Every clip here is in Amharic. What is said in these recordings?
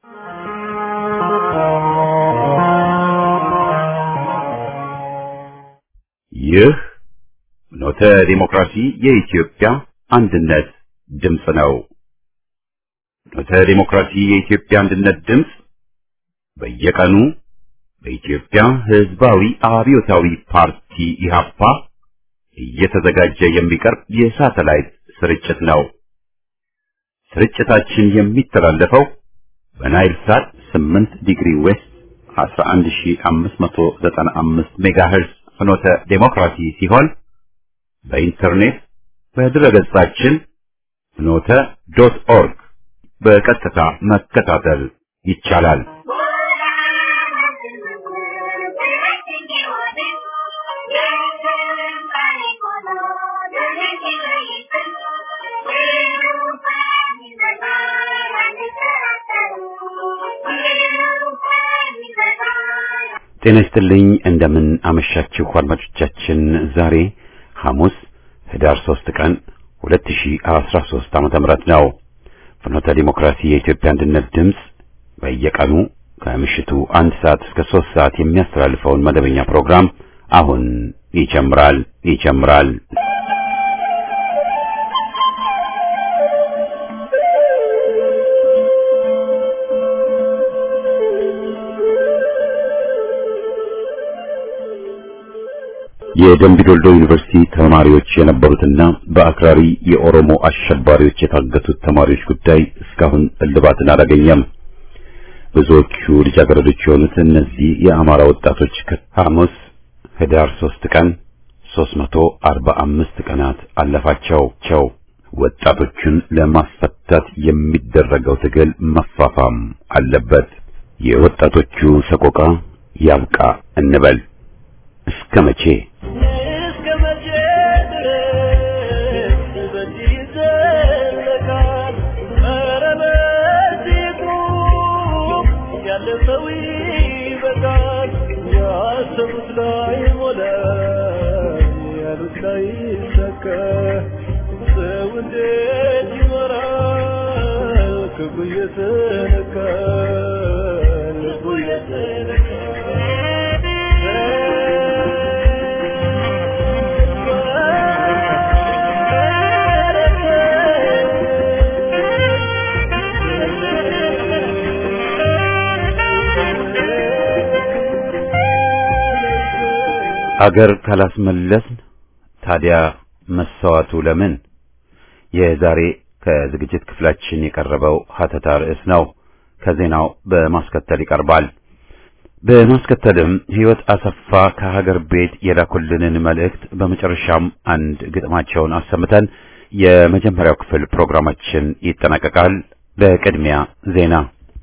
ይህ ፍኖተ ዲሞክራሲ የኢትዮጵያ አንድነት ድምፅ ነው። ፍኖተ ዲሞክራሲ የኢትዮጵያ አንድነት ድምፅ በየቀኑ በኢትዮጵያ ሕዝባዊ አብዮታዊ ፓርቲ ኢህአፓ እየተዘጋጀ የሚቀርብ የሳተላይት ስርጭት ነው። ስርጭታችን የሚተላለፈው በናይል ሳት 8 ዲግሪ ዌስት 11595 ሜጋሄርዝ ፍኖተ ዲሞክራሲ ሲሆን በኢንተርኔት በድረገጻችን ፍኖተ.ኦርግ በቀጥታ መከታተል ይቻላል። ጤና ይስጥልኝ እንደምን አመሻችሁ አድማጮቻችን። ዛሬ ሐሙስ ህዳር 3 ቀን 2013 ዓ.ም ነው። ፍኖተ ዲሞክራሲ የኢትዮጵያ አንድነት ድምፅ በየቀኑ ከምሽቱ 1 ሰዓት እስከ 3 ሰዓት የሚያስተላልፈውን መደበኛ ፕሮግራም አሁን ይጀምራል። የደምቢዶሎ ዩኒቨርሲቲ ተማሪዎች የነበሩትና በአክራሪ የኦሮሞ አሸባሪዎች የታገቱት ተማሪዎች ጉዳይ እስካሁን እልባትን አላገኘም። ብዙዎቹ ልጃገረዶች የሆኑት እነዚህ የአማራ ወጣቶች ከሐሙስ ህዳር 3 ቀን 345 ቀናት አለፋቸው። ወጣቶቹን ለማስፈታት የሚደረገው ትግል መፋፋም አለበት። የወጣቶቹ ሰቆቃ ያብቃ እንበል። እስከ መቼ አገር ካላስመለስን ታዲያ መሰዋቱ ለምን? የዛሬ ከዝግጅት ክፍላችን የቀረበው ሀተታ ርዕስ ነው። ከዜናው በማስከተል ይቀርባል። በማስከተልም ህይወት አሰፋ ከሀገር ቤት የላኩልንን መልእክት፣ በመጨረሻም አንድ ግጥማቸውን አሰምተን የመጀመሪያው ክፍል ፕሮግራማችን ይጠናቀቃል። በቅድሚያ ዜና።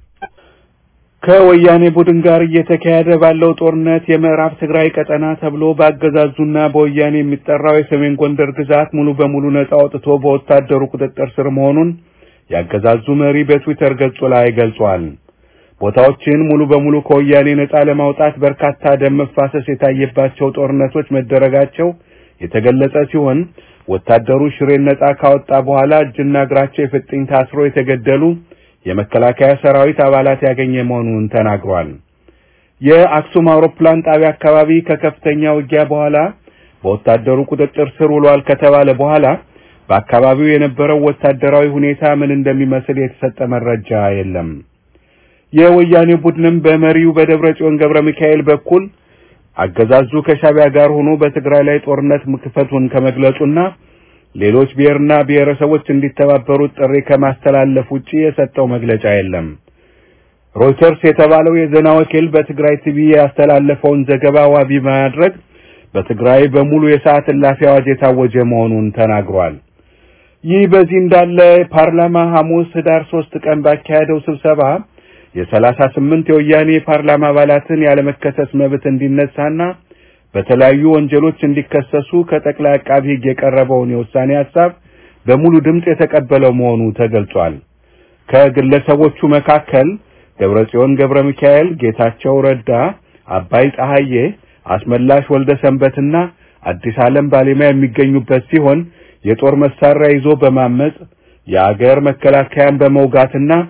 ከወያኔ ቡድን ጋር እየተካሄደ ባለው ጦርነት የምዕራብ ትግራይ ቀጠና ተብሎ በአገዛዙና በወያኔ የሚጠራው የሰሜን ጎንደር ግዛት ሙሉ በሙሉ ነፃ ወጥቶ በወታደሩ ቁጥጥር ስር መሆኑን ያገዛዙ መሪ በትዊተር ገጹ ላይ ገልጿል። ቦታዎችን ሙሉ በሙሉ ከወያኔ ነፃ ለማውጣት በርካታ ደም መፋሰስ የታየባቸው ጦርነቶች መደረጋቸው የተገለጸ ሲሆን ወታደሩ ሽሬን ነፃ ካወጣ በኋላ እጅና እግራቸው የፍጥኝ ታስሮ የተገደሉ የመከላከያ ሰራዊት አባላት ያገኘ መሆኑን ተናግሯል። የአክሱም አውሮፕላን ጣቢያ አካባቢ ከከፍተኛ ውጊያ በኋላ በወታደሩ ቁጥጥር ስር ውሏል ከተባለ በኋላ በአካባቢው የነበረው ወታደራዊ ሁኔታ ምን እንደሚመስል የተሰጠ መረጃ የለም። የወያኔ ቡድንም በመሪው በደብረጽዮን ገብረ ሚካኤል በኩል አገዛዙ ከሻቢያ ጋር ሆኖ በትግራይ ላይ ጦርነት መክፈቱን ከመግለጹና ሌሎች ብሔርና ብሔረሰቦች እንዲተባበሩ ጥሪ ከማስተላለፍ ውጪ የሰጠው መግለጫ የለም። ሮይተርስ የተባለው የዜና ወኪል በትግራይ ቲቪ ያስተላለፈውን ዘገባ ዋቢ በማድረግ በትግራይ በሙሉ የሰዓት እላፊ አዋጅ የታወጀ መሆኑን ተናግሯል። ይህ በዚህ እንዳለ ፓርላማ ሐሙስ ህዳር 3 ቀን ባካሄደው ስብሰባ የ38 የወያኔ ፓርላማ አባላትን ያለመከሰስ መብት እንዲነሳና በተለያዩ ወንጀሎች እንዲከሰሱ ከጠቅላይ አቃቢ ሕግ የቀረበውን የውሳኔ ሐሳብ በሙሉ ድምጽ የተቀበለው መሆኑ ተገልጿል። ከግለሰቦቹ መካከል ደብረጽዮን ገብረ ሚካኤል፣ ጌታቸው ረዳ፣ አባይ ፀሐዬ፣ አስመላሽ ወልደ ሰንበትና አዲስ ዓለም ባሌማ የሚገኙበት ሲሆን የጦር መሳሪያ ይዞ በማመጽ የአገር መከላከያን በመውጋትና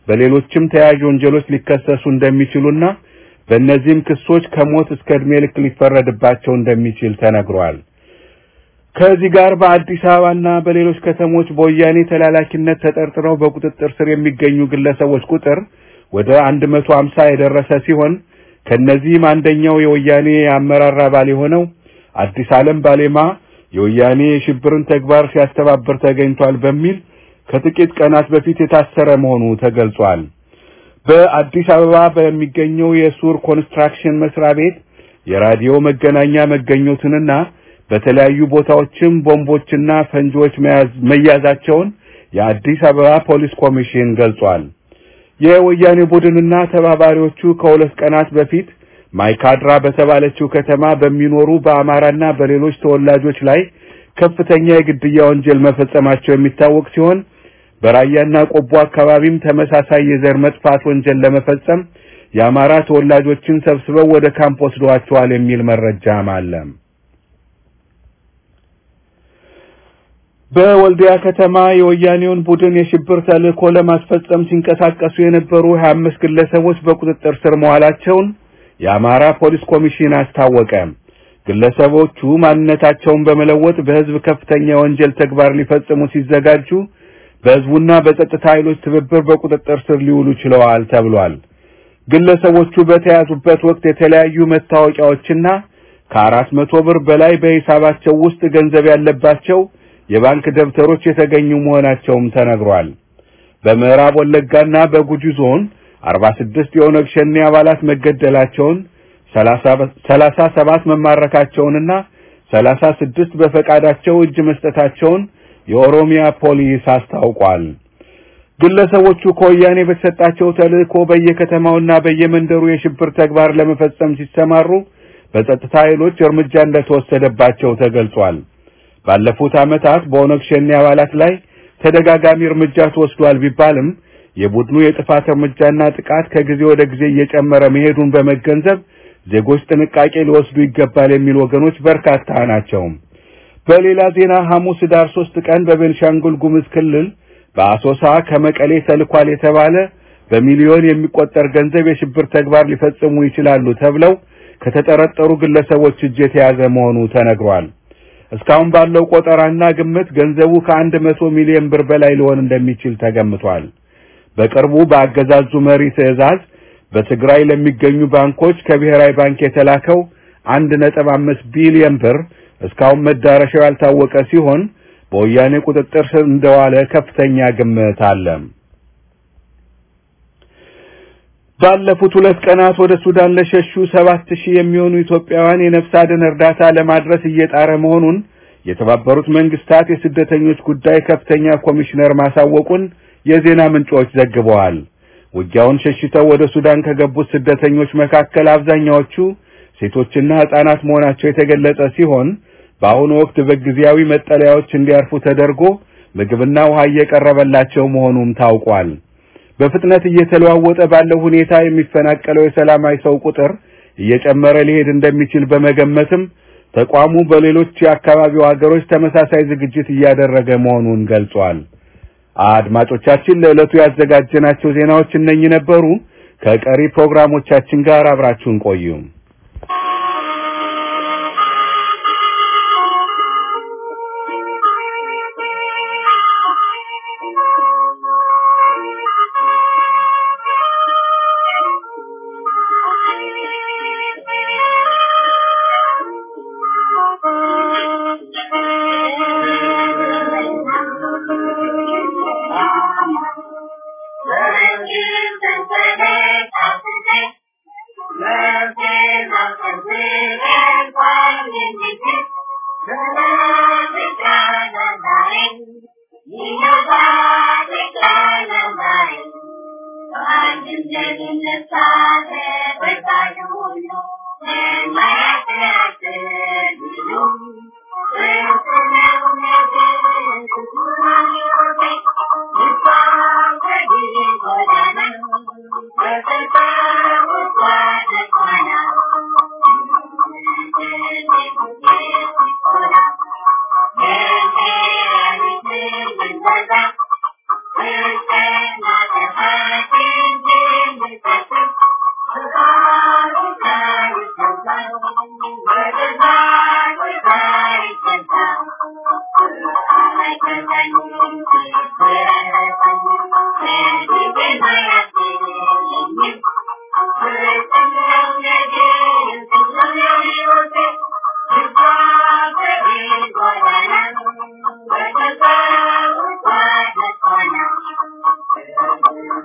በሌሎችም ተያያዥ ወንጀሎች ሊከሰሱ እንደሚችሉና በእነዚህም ክሶች ከሞት እስከ ዕድሜ ልክ ሊፈረድባቸው እንደሚችል ተነግሯል። ከዚህ ጋር በአዲስ አበባና በሌሎች ከተሞች በወያኔ ተላላኪነት ተጠርጥረው በቁጥጥር ስር የሚገኙ ግለሰቦች ቁጥር ወደ 150 የደረሰ ሲሆን ከነዚህም አንደኛው የወያኔ አመራር አባል የሆነው አዲስ ዓለም ባሌማ የወያኔ የሽብርን ተግባር ሲያስተባብር ተገኝቷል በሚል ከጥቂት ቀናት በፊት የታሰረ መሆኑ ተገልጿል። በአዲስ አበባ በሚገኘው የሱር ኮንስትራክሽን መስሪያ ቤት የራዲዮ መገናኛ መገኘቱንና በተለያዩ ቦታዎችም ቦምቦችና ፈንጂዎች መያዛቸውን የአዲስ አበባ ፖሊስ ኮሚሽን ገልጿል። የወያኔ ቡድንና ተባባሪዎቹ ከሁለት ቀናት በፊት ማይካድራ በተባለችው ከተማ በሚኖሩ በአማራና በሌሎች ተወላጆች ላይ ከፍተኛ የግድያ ወንጀል መፈጸማቸው የሚታወቅ ሲሆን በራያና ቆቦ አካባቢም ተመሳሳይ የዘር መጥፋት ወንጀል ለመፈጸም የአማራ ተወላጆችን ሰብስበው ወደ ካምፕ ወስደዋቸዋል የሚል መረጃም አለ። በወልዲያ ከተማ የወያኔውን ቡድን የሽብር ተልዕኮ ለማስፈጸም ሲንቀሳቀሱ የነበሩ 25 ግለሰቦች በቁጥጥር ስር መዋላቸውን የአማራ ፖሊስ ኮሚሽን አስታወቀ። ግለሰቦቹ ማንነታቸውን በመለወጥ በህዝብ ከፍተኛ ወንጀል ተግባር ሊፈጽሙ ሲዘጋጁ በህዝቡና በጸጥታ ኃይሎች ትብብር በቁጥጥር ስር ሊውሉ ችለዋል ተብሏል። ግለሰቦቹ በተያዙበት ወቅት የተለያዩ መታወቂያዎችና ከ400 ብር በላይ በሂሳባቸው ውስጥ ገንዘብ ያለባቸው የባንክ ደብተሮች የተገኙ መሆናቸውም ተነግሯል። በምዕራብ ወለጋና በጉጂ ዞን 46 የኦነግ ሸኔ አባላት መገደላቸውን 37 መማረካቸውንና 36 በፈቃዳቸው እጅ መስጠታቸውን የኦሮሚያ ፖሊስ አስታውቋል። ግለሰቦቹ ከወያኔ በተሰጣቸው ተልዕኮ በየከተማውና በየመንደሩ የሽብር ተግባር ለመፈጸም ሲሰማሩ በጸጥታ ኃይሎች እርምጃ እንደተወሰደባቸው ተገልጿል። ባለፉት ዓመታት በኦነግ ሸኔ አባላት ላይ ተደጋጋሚ እርምጃ ተወስዷል ቢባልም የቡድኑ የጥፋት እርምጃና ጥቃት ከጊዜ ወደ ጊዜ እየጨመረ መሄዱን በመገንዘብ ዜጎች ጥንቃቄ ሊወስዱ ይገባል የሚሉ ወገኖች በርካታ ናቸው። በሌላ ዜና ሐሙስ ዳር 3 ቀን በቤንሻንጉል ጉሙዝ ክልል በአሶሳ ከመቀሌ ተልኳል የተባለ በሚሊዮን የሚቆጠር ገንዘብ የሽብር ተግባር ሊፈጽሙ ይችላሉ ተብለው ከተጠረጠሩ ግለሰቦች እጅ የተያዘ መሆኑ ተነግሯል። እስካሁን ባለው ቆጠራና ግምት ገንዘቡ ከ100 ሚሊዮን ብር በላይ ሊሆን እንደሚችል ተገምቷል። በቅርቡ በአገዛዙ መሪ ትዕዛዝ በትግራይ ለሚገኙ ባንኮች ከብሔራዊ ባንክ የተላከው 1.5 ቢሊዮን ብር እስካሁን መዳረሻው ያልታወቀ ሲሆን በወያኔ ቁጥጥር ስር እንደዋለ ከፍተኛ ግምት አለ። ባለፉት 2 ቀናት ወደ ሱዳን ለሸሹ 7000 የሚሆኑ ኢትዮጵያውያን የነፍስ አድን እርዳታ ለማድረስ እየጣረ መሆኑን የተባበሩት መንግስታት የስደተኞች ጉዳይ ከፍተኛ ኮሚሽነር ማሳወቁን የዜና ምንጮች ዘግበዋል። ውጊያውን ሸሽተው ወደ ሱዳን ከገቡት ስደተኞች መካከል አብዛኛዎቹ ሴቶችና ህፃናት መሆናቸው የተገለጸ ሲሆን በአሁኑ ወቅት በጊዜያዊ መጠለያዎች እንዲያርፉ ተደርጎ ምግብና ውሃ እየቀረበላቸው መሆኑም ታውቋል። በፍጥነት እየተለዋወጠ ባለው ሁኔታ የሚፈናቀለው የሰላማዊ ሰው ቁጥር እየጨመረ ሊሄድ እንደሚችል በመገመትም ተቋሙ በሌሎች የአካባቢው ሀገሮች ተመሳሳይ ዝግጅት እያደረገ መሆኑን ገልጿል። አድማጮቻችን ለዕለቱ ያዘጋጀናቸው ዜናዎች እነኚህ ነበሩ። ከቀሪ ፕሮግራሞቻችን ጋር አብራችሁን ቆዩ።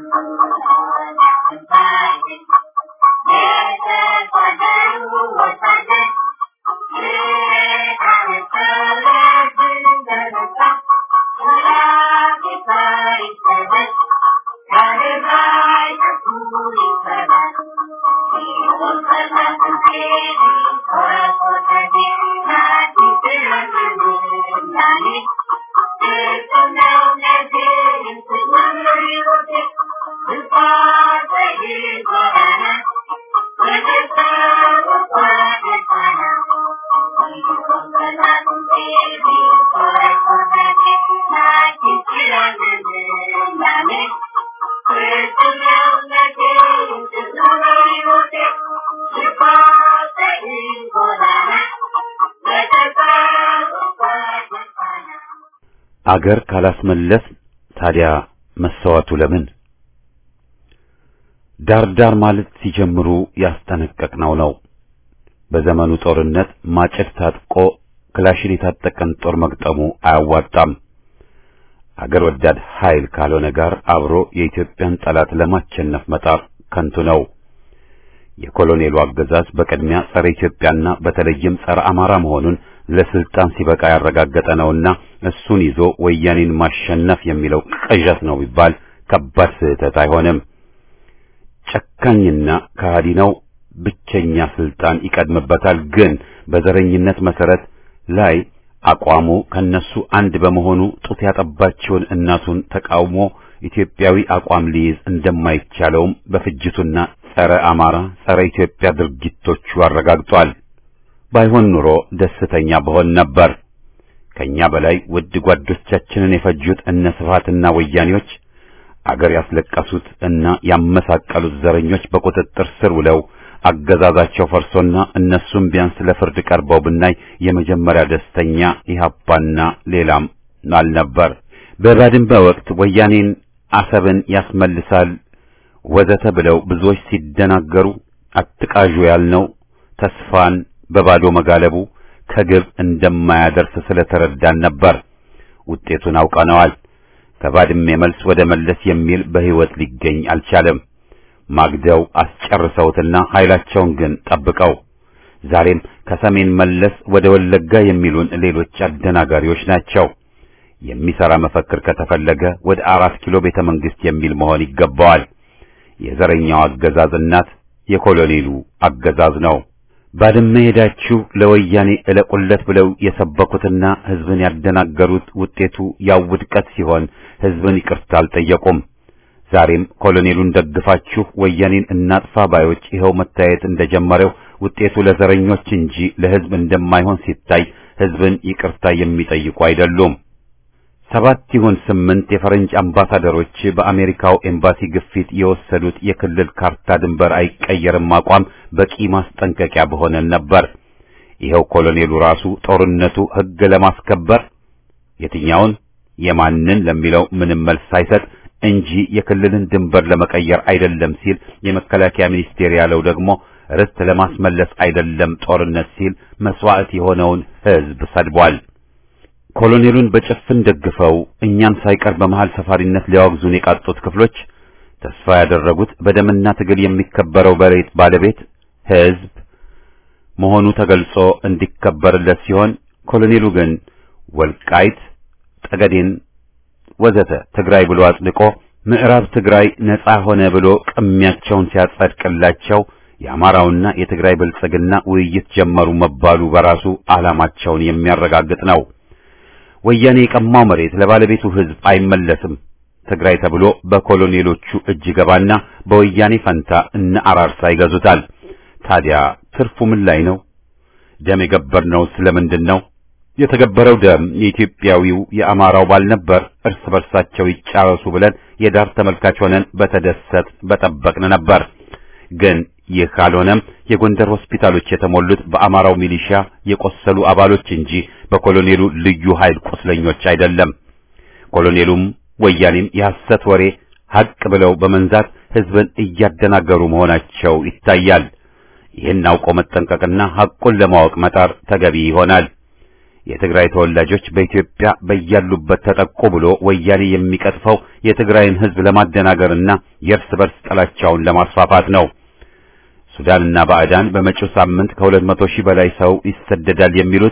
አገር ካላስመለስ ታዲያ መሰዋቱ ለምን? ዳርዳር ማለት ሲጀምሩ ያስጠነቀቅነው ነው። በዘመኑ ጦርነት ማጭድ ታጥቆ ክላሽን የታጠቀን ጦር መግጠሙ አያዋጣም። አገር ወዳድ ኃይል ካልሆነ ጋር አብሮ የኢትዮጵያን ጠላት ለማሸነፍ መጣር ከንቱ ነው። የኮሎኔሉ አገዛዝ በቅድሚያ ጸረ ኢትዮጵያና በተለይም ጸረ አማራ መሆኑን ለስልጣን ሲበቃ ያረጋገጠ ነውና እሱን ይዞ ወያኔን ማሸነፍ የሚለው ቅዠት ነው ቢባል ከባድ ስህተት አይሆንም። ጨካኝና ከሃዲ ነው። ብቸኛ ስልጣን ይቀድምበታል። ግን በዘረኝነት መሰረት ላይ አቋሙ ከነሱ አንድ በመሆኑ ጡት ያጠባችውን እናቱን ተቃውሞ ኢትዮጵያዊ አቋም ሊይዝ እንደማይቻለውም በፍጅቱና ጸረ አማራ ጸረ ኢትዮጵያ ድርጊቶቹ አረጋግጧል። ባይሆን ኑሮ ደስተኛ በሆን ነበር። ከኛ በላይ ውድ ጓዶቻችንን የፈጁት እነ ስብሃትና ወያኔዎች፣ አገር ያስለቀሱት እና ያመሳቀሉት ዘረኞች በቁጥጥር ስር ውለው አገዛዛቸው ፈርሶና እነሱም ቢያንስ ለፍርድ ቀርበው ብናይ የመጀመሪያ ደስተኛ ኢህአፓና ሌላም አልነበር። በባድመ ወቅት ወያኔን አሰብን ያስመልሳል ወዘተ ብለው ብዙዎች ሲደናገሩ አትቃዡ ያልነው ተስፋን በባዶ መጋለቡ ከግብ እንደማያደርስ ስለተረዳን ነበር። ውጤቱን አውቀነዋል። ከባድመ መልስ ወደ መለስ የሚል በህይወት ሊገኝ አልቻለም። ማግደው አስጨርሰውትና ኃይላቸውን ግን ጠብቀው ዛሬም ከሰሜን መለስ ወደ ወለጋ የሚሉን ሌሎች አደናጋሪዎች ናቸው። የሚሰራ መፈክር ከተፈለገ ወደ 4 ኪሎ ቤተ መንግስት የሚል መሆን ይገባዋል። የዘረኛው አገዛዝ እናት የኮሎኔሉ አገዛዝ ነው። ባድመ ሄዳችሁ ለወያኔ እለቁለት ብለው የሰበኩትና ህዝብን ያደናገሩት ውጤቱ ያው ውድቀት ሲሆን ህዝብን ይቅርታ አልጠየቁም። ዛሬም ኮሎኔሉን ደግፋችሁ ወያኔን እናጥፋ ባዮች ይኸው መታየት እንደጀመረው ውጤቱ ለዘረኞች እንጂ ለህዝብ እንደማይሆን ሲታይ ህዝብን ይቅርታ የሚጠይቁ አይደሉም። 7 ይሁን 8 የፈረንጅ አምባሳደሮች በአሜሪካው ኤምባሲ ግፊት የወሰዱት የክልል ካርታ ድንበር አይቀየርም አቋም በቂ ማስጠንቀቂያ በሆነ ነበር። ይኸው ኮሎኔሉ ራሱ ጦርነቱ ህግ ለማስከበር የትኛውን የማንን ለሚለው ምንም መልስ ሳይሰጥ እንጂ የክልልን ድንበር ለመቀየር አይደለም ሲል፣ የመከላከያ ሚኒስቴር ያለው ደግሞ ርስት ለማስመለስ አይደለም ጦርነት ሲል መስዋዕት የሆነውን ህዝብ ሰድቧል። ኮሎኔሉን በጭፍን ደግፈው እኛን ሳይቀር በመሃል ሰፋሪነት ሊያወግዙን የቃጡት ክፍሎች ተስፋ ያደረጉት በደምና ትግል የሚከበረው በሬት ባለቤት ህዝብ መሆኑ ተገልጾ እንዲከበርለት ሲሆን፣ ኮሎኔሉ ግን ወልቃይት ጠገዴን ወዘተ ትግራይ ብሎ አጽድቆ ምዕራብ ትግራይ ነጻ ሆነ ብሎ ቅሚያቸውን ሲያጸድቅላቸው የአማራውና የትግራይ ብልጽግና ውይይት ጀመሩ መባሉ በራሱ ዓላማቸውን የሚያረጋግጥ ነው። ወያኔ የቀማው መሬት ለባለቤቱ ህዝብ አይመለስም። ትግራይ ተብሎ በኮሎኔሎቹ እጅ ገባና በወያኔ ፈንታ እነ አራርሳ ይገዙታል። ታዲያ ትርፉ ምን ላይ ነው? ደም የገበርነው ስለምንድን ነው? የተገበረው ደም የኢትዮጵያዊው የአማራው ባልነበር እርስ በርሳቸው ይጫረሱ ብለን የዳር ተመልካች ሆነን በተደሰት በጠበቅን ነበር። ግን ይህ ካልሆነም የጎንደር ሆስፒታሎች የተሞሉት በአማራው ሚሊሻ የቆሰሉ አባሎች እንጂ በኮሎኔሉ ልዩ ኃይል ቁስለኞች አይደለም። ኮሎኔሉም ወያኔም የሐሰት ወሬ ሐቅ ብለው በመንዛት ህዝብን እያደናገሩ መሆናቸው ይታያል። ይህን አውቆ መጠንቀቅና ሐቁን ለማወቅ መጣር ተገቢ ይሆናል። የትግራይ ተወላጆች በኢትዮጵያ በያሉበት ተጠቁ ብሎ ወያኔ የሚቀጥፈው የትግራይን ሕዝብ ለማደናገርና የእርስ በርስ ጥላቻውን ለማስፋፋት ነው። ሱዳንና ባዕዳን በመጪው ሳምንት ከ200 ሺህ በላይ ሰው ይሰደዳል የሚሉት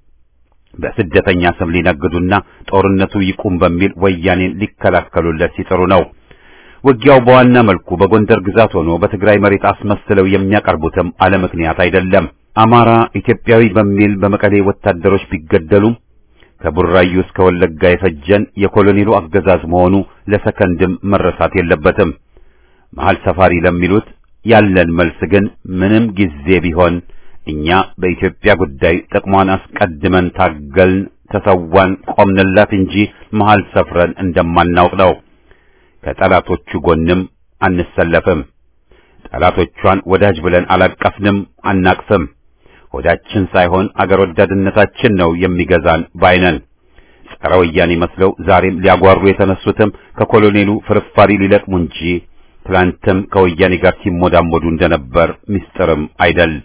በስደተኛ ስም ሊነግዱና ጦርነቱ ይቁም በሚል ወያኔን ሊከላከሉለት ሲጥሩ ነው። ውጊያው በዋና መልኩ በጎንደር ግዛት ሆኖ በትግራይ መሬት አስመስለው የሚያቀርቡትም አለ ምክንያት አይደለም። አማራ ኢትዮጵያዊ በሚል በመቀሌ ወታደሮች ቢገደሉም ከቡራዩ እስከ ወለጋ የፈጀን የኮሎኔሉ አገዛዝ መሆኑ ለሰከንድም መረሳት የለበትም። መሃል ሰፋሪ ለሚሉት ያለን መልስ ግን ምንም ጊዜ ቢሆን እኛ በኢትዮጵያ ጉዳይ ጥቅሟን አስቀድመን ታገልን፣ ተሰዋን፣ ቆምንላት እንጂ መሃል ሰፍረን እንደማናውቅ ነው። ከጠላቶቹ ጎንም አንሰለፍም። ጠላቶቿን ወዳጅ ብለን አላቀፍንም፣ አናቅፍም። ሆዳችን ሳይሆን አገር ወዳድነታችን ነው የሚገዛን ባይነን። ጸረ ወያኔ መስለው ዛሬም ሊያጓሩ የተነሱትም ከኮሎኔሉ ፍርፋሪ ሊለቅሙ እንጂ ትላንትም ከወያኔ ጋር ሲሞዳሞዱ እንደነበር ምስጢርም አይደል።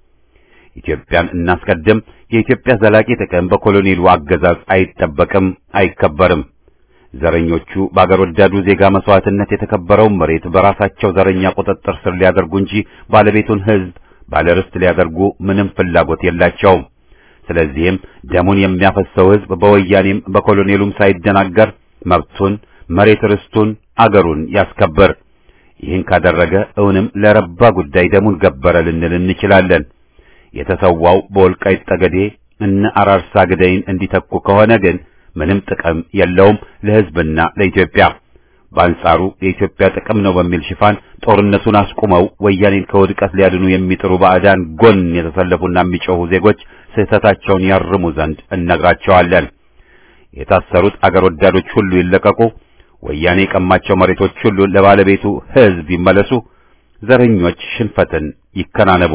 ኢትዮጵያን እናስቀድም። የኢትዮጵያ ዘላቂ ጥቅም በኮሎኔሉ አገዛዝ አይጠበቅም፣ አይከበርም። ዘረኞቹ በአገር ወዳዱ ዜጋ መስዋዕትነት የተከበረውን መሬት በራሳቸው ዘረኛ ቁጥጥር ስር ሊያደርጉ እንጂ ባለቤቱን ሕዝብ ባለርስት ሊያደርጉ ምንም ፍላጎት የላቸውም። ስለዚህም ደሙን የሚያፈሰው ሕዝብ በወያኔም በኮሎኔሉም ሳይደናገር መብቱን፣ መሬት ርስቱን፣ አገሩን ያስከብር። ይህን ካደረገ እውንም ለረባ ጉዳይ ደሙን ገበረ ልንል እንችላለን። የተሰዋው በወልቃይት ጠገዴ እነ አራርሳ ግደይን እንዲተኩ ከሆነ ግን ምንም ጥቅም የለውም ለሕዝብና ለኢትዮጵያ። በአንጻሩ የኢትዮጵያ ጥቅም ነው በሚል ሽፋን ጦርነቱን አስቁመው ወያኔን ከውድቀት ሊያድኑ የሚጥሩ ባዕዳን ጎን የተሰለፉና የሚጮሁ ዜጎች ስህተታቸውን ያርሙ ዘንድ እነግራቸዋለን። የታሰሩት አገር ወዳዶች ሁሉ ይለቀቁ። ወያኔ የቀማቸው መሬቶች ሁሉ ለባለቤቱ ሕዝብ ይመለሱ። ዘረኞች ሽንፈትን ይከናነቡ።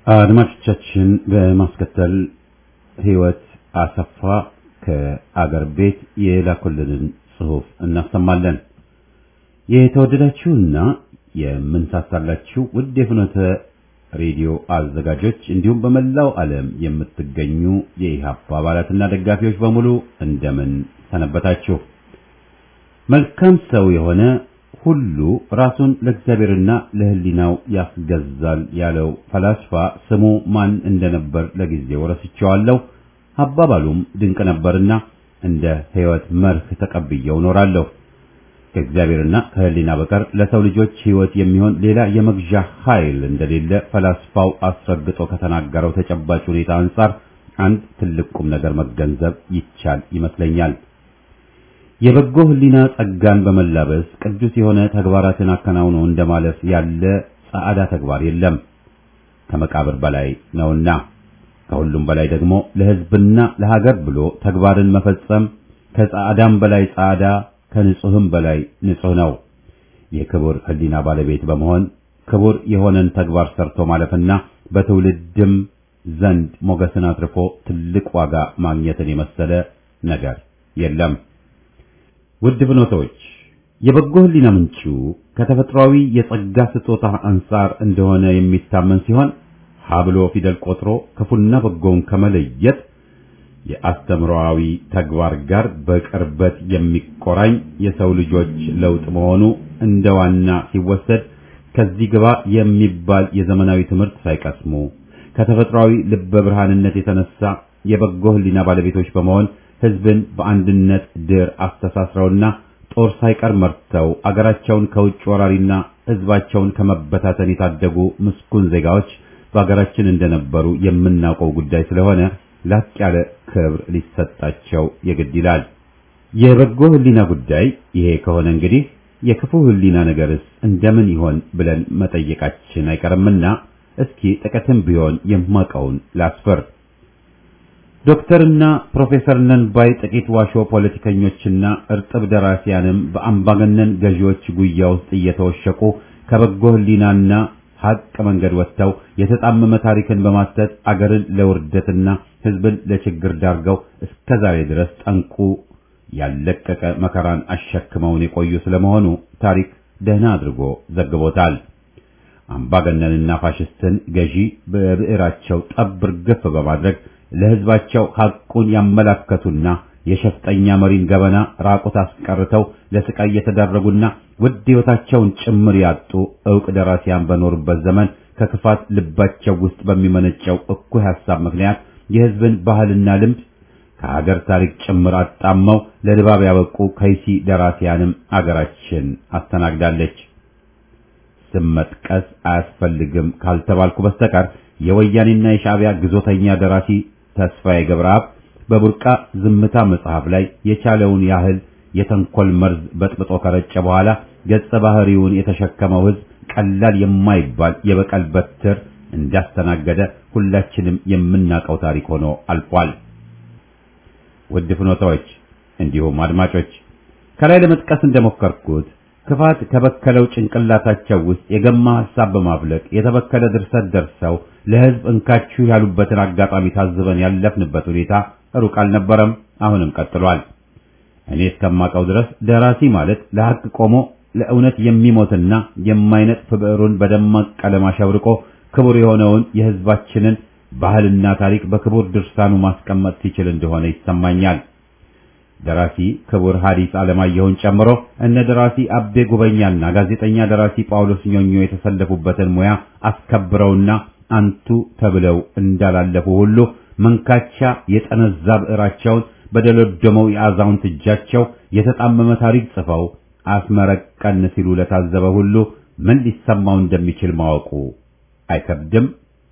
አድማጮቻችን በማስከተል ህይወት አሰፋ ከአገር ቤት የላኩልንን ጽሑፍ እናሰማለን። የተወደዳችሁና የምንሳሳላችሁ ውድ የፍኖተ ሬዲዮ አዘጋጆች እንዲሁም በመላው ዓለም የምትገኙ የኢህአፓ አባላትና ደጋፊዎች በሙሉ እንደምን ሰነበታችሁ? መልካም ሰው የሆነ ሁሉ ራሱን ለእግዚአብሔርና ለሕሊናው ያስገዛል ያለው ፈላስፋ ስሙ ማን እንደነበር ለጊዜው ረስቼዋለሁ። አባባሉም ድንቅ ነበርና እንደ ሕይወት መርህ ተቀብየው ኖራለሁ። ከእግዚአብሔርና ከሕሊና በቀር ለሰው ልጆች ሕይወት የሚሆን ሌላ የመግዣ ኃይል እንደሌለ ፈላስፋው አስረግጦ ከተናገረው ተጨባጭ ሁኔታ አንጻር አንድ ትልቅ ቁም ነገር መገንዘብ ይቻል ይመስለኛል። የበጎ ሕሊና ጸጋን በመላበስ ቅዱስ የሆነ ተግባራትን አከናውኖ እንደማለፍ ያለ ጻዕዳ ተግባር የለም ከመቃብር በላይ ነውና። ከሁሉም በላይ ደግሞ ለሕዝብና ለሀገር ብሎ ተግባርን መፈጸም ከጻዕዳም በላይ ጻዕዳ ከንጹህም በላይ ንጹህ ነው። የክቡር ሕሊና ባለቤት በመሆን ክቡር የሆነን ተግባር ሰርቶ ማለፍና በትውልድም ዘንድ ሞገስን አትርፎ ትልቅ ዋጋ ማግኘትን የመሰለ ነገር የለም። ውድ ፍኖቶች፣ የበጎ ሕሊና ምንጩ ከተፈጥሯዊ የጸጋ ስጦታ አንጻር እንደሆነ የሚታመን ሲሆን ሀብሎ ፊደል ቆጥሮ ክፉና በጎውን ከመለየት የአስተምሮአዊ ተግባር ጋር በቅርበት የሚቆራኝ የሰው ልጆች ለውጥ መሆኑ እንደ ዋና ሲወሰድ ከዚህ ግባ የሚባል የዘመናዊ ትምህርት ሳይቀስሙ ከተፈጥሯዊ ልበ ብርሃንነት የተነሳ የበጎ ሕሊና ባለቤቶች በመሆን ሕዝብን በአንድነት ድር አስተሳስረውና ጦር ሳይቀር መርተው አገራቸውን ከውጭ ወራሪና ሕዝባቸውን ከመበታተን የታደጉ ምስኩን ዜጋዎች በአገራችን እንደነበሩ የምናውቀው ጉዳይ ስለሆነ ላቅ ያለ ክብር ሊሰጣቸው የግድ ይላል። የበጎ ሕሊና ጉዳይ ይሄ ከሆነ እንግዲህ የክፉ ሕሊና ነገርስ እንደምን ይሆን ብለን መጠየቃችን አይቀርምና እስኪ ጥቂትም ቢሆን የማውቀውን ላስፈር። ዶክተርና ፕሮፌሰር ነን ባይ ጥቂት ዋሾ ፖለቲከኞችና እርጥብ ደራሲያንም በአምባገነን ገዢዎች ጉያ ውስጥ እየተወሸቁ ከበጎ ሕሊናና ሐቅ መንገድ ወጥተው የተጣመመ ታሪክን በማስተት አገርን ለውርደትና ሕዝብን ለችግር ዳርገው እስከ ዛሬ ድረስ ጠንቁ ያለቀቀ መከራን አሸክመውን የቆዩ ስለመሆኑ ታሪክ ደህና አድርጎ ዘግቦታል። አምባገነንና ፋሽስትን ገዢ በብዕራቸው ጠብ ርግፍ በማድረግ ለሕዝባቸው ሐቁን ያመላከቱና የሸፍጠኛ መሪን ገበና ራቁት አስቀርተው ለስቃይ የተዳረጉና ውድ ሕይወታቸውን ጭምር ያጡ ዕውቅ ደራሲያን በኖሩበት ዘመን ከክፋት ልባቸው ውስጥ በሚመነጨው እኩይ ሐሳብ ምክንያት የሕዝብን ባህልና ልምድ ከሀገር ታሪክ ጭምር አጣመው ለድባብ ያበቁ ከይሲ ደራሲያንም አገራችን አስተናግዳለች። ስም መጥቀስ አያስፈልግም ካልተባልኩ በስተቀር የወያኔና የሻዕቢያ ግዞተኛ ደራሲ ተስፋዬ ገብረአብ በቡርቃ ዝምታ መጽሐፍ ላይ የቻለውን ያህል የተንኮል መርዝ በጥብጦ ከረጨ በኋላ ገጸ ባህሪውን የተሸከመው ሕዝብ ቀላል የማይባል የበቀል በትር እንዳስተናገደ ሁላችንም የምናውቀው ታሪክ ሆኖ አልፏል። ውድ ፍኖታዎች እንዲሁም አድማጮች ከላይ ለመጥቀስ እንደሞከርኩት ክፋት ከበከለው ጭንቅላታቸው ውስጥ የገማ ሐሳብ በማፍለቅ የተበከለ ድርሰት ደርሰው ለሕዝብ እንካችሁ ያሉበትን አጋጣሚ ታዝበን ያለፍንበት ሁኔታ ሩቅ አልነበረም፣ አሁንም ቀጥሏል። እኔ እስከማውቀው ድረስ ደራሲ ማለት ለሐቅ ቆሞ ለእውነት የሚሞትና የማይነጥፍ ብዕሩን በደማቅ ቀለም አሸብርቆ ክቡር የሆነውን የሕዝባችንን ባህልና ታሪክ በክቡር ድርሳኑ ማስቀመጥ ሲችል እንደሆነ ይሰማኛል። ደራሲ ክቡር ሐዲስ ዓለማየሁን ጨምሮ እነ ደራሲ አቤ ጉበኛና ጋዜጠኛ ደራሲ ጳውሎስ ኞኞ የተሰለፉበትን ሙያ አስከብረውና አንቱ ተብለው እንዳላለፉ ሁሉ መንካቻ የጠነዛ ብዕራቸውን በደለደመው የአዛውንት እጃቸው የተጣመመ ታሪክ ጽፈው አስመረቀን ሲሉ ለታዘበ ሁሉ ምን ሊሰማው እንደሚችል ማወቁ አይከብድም።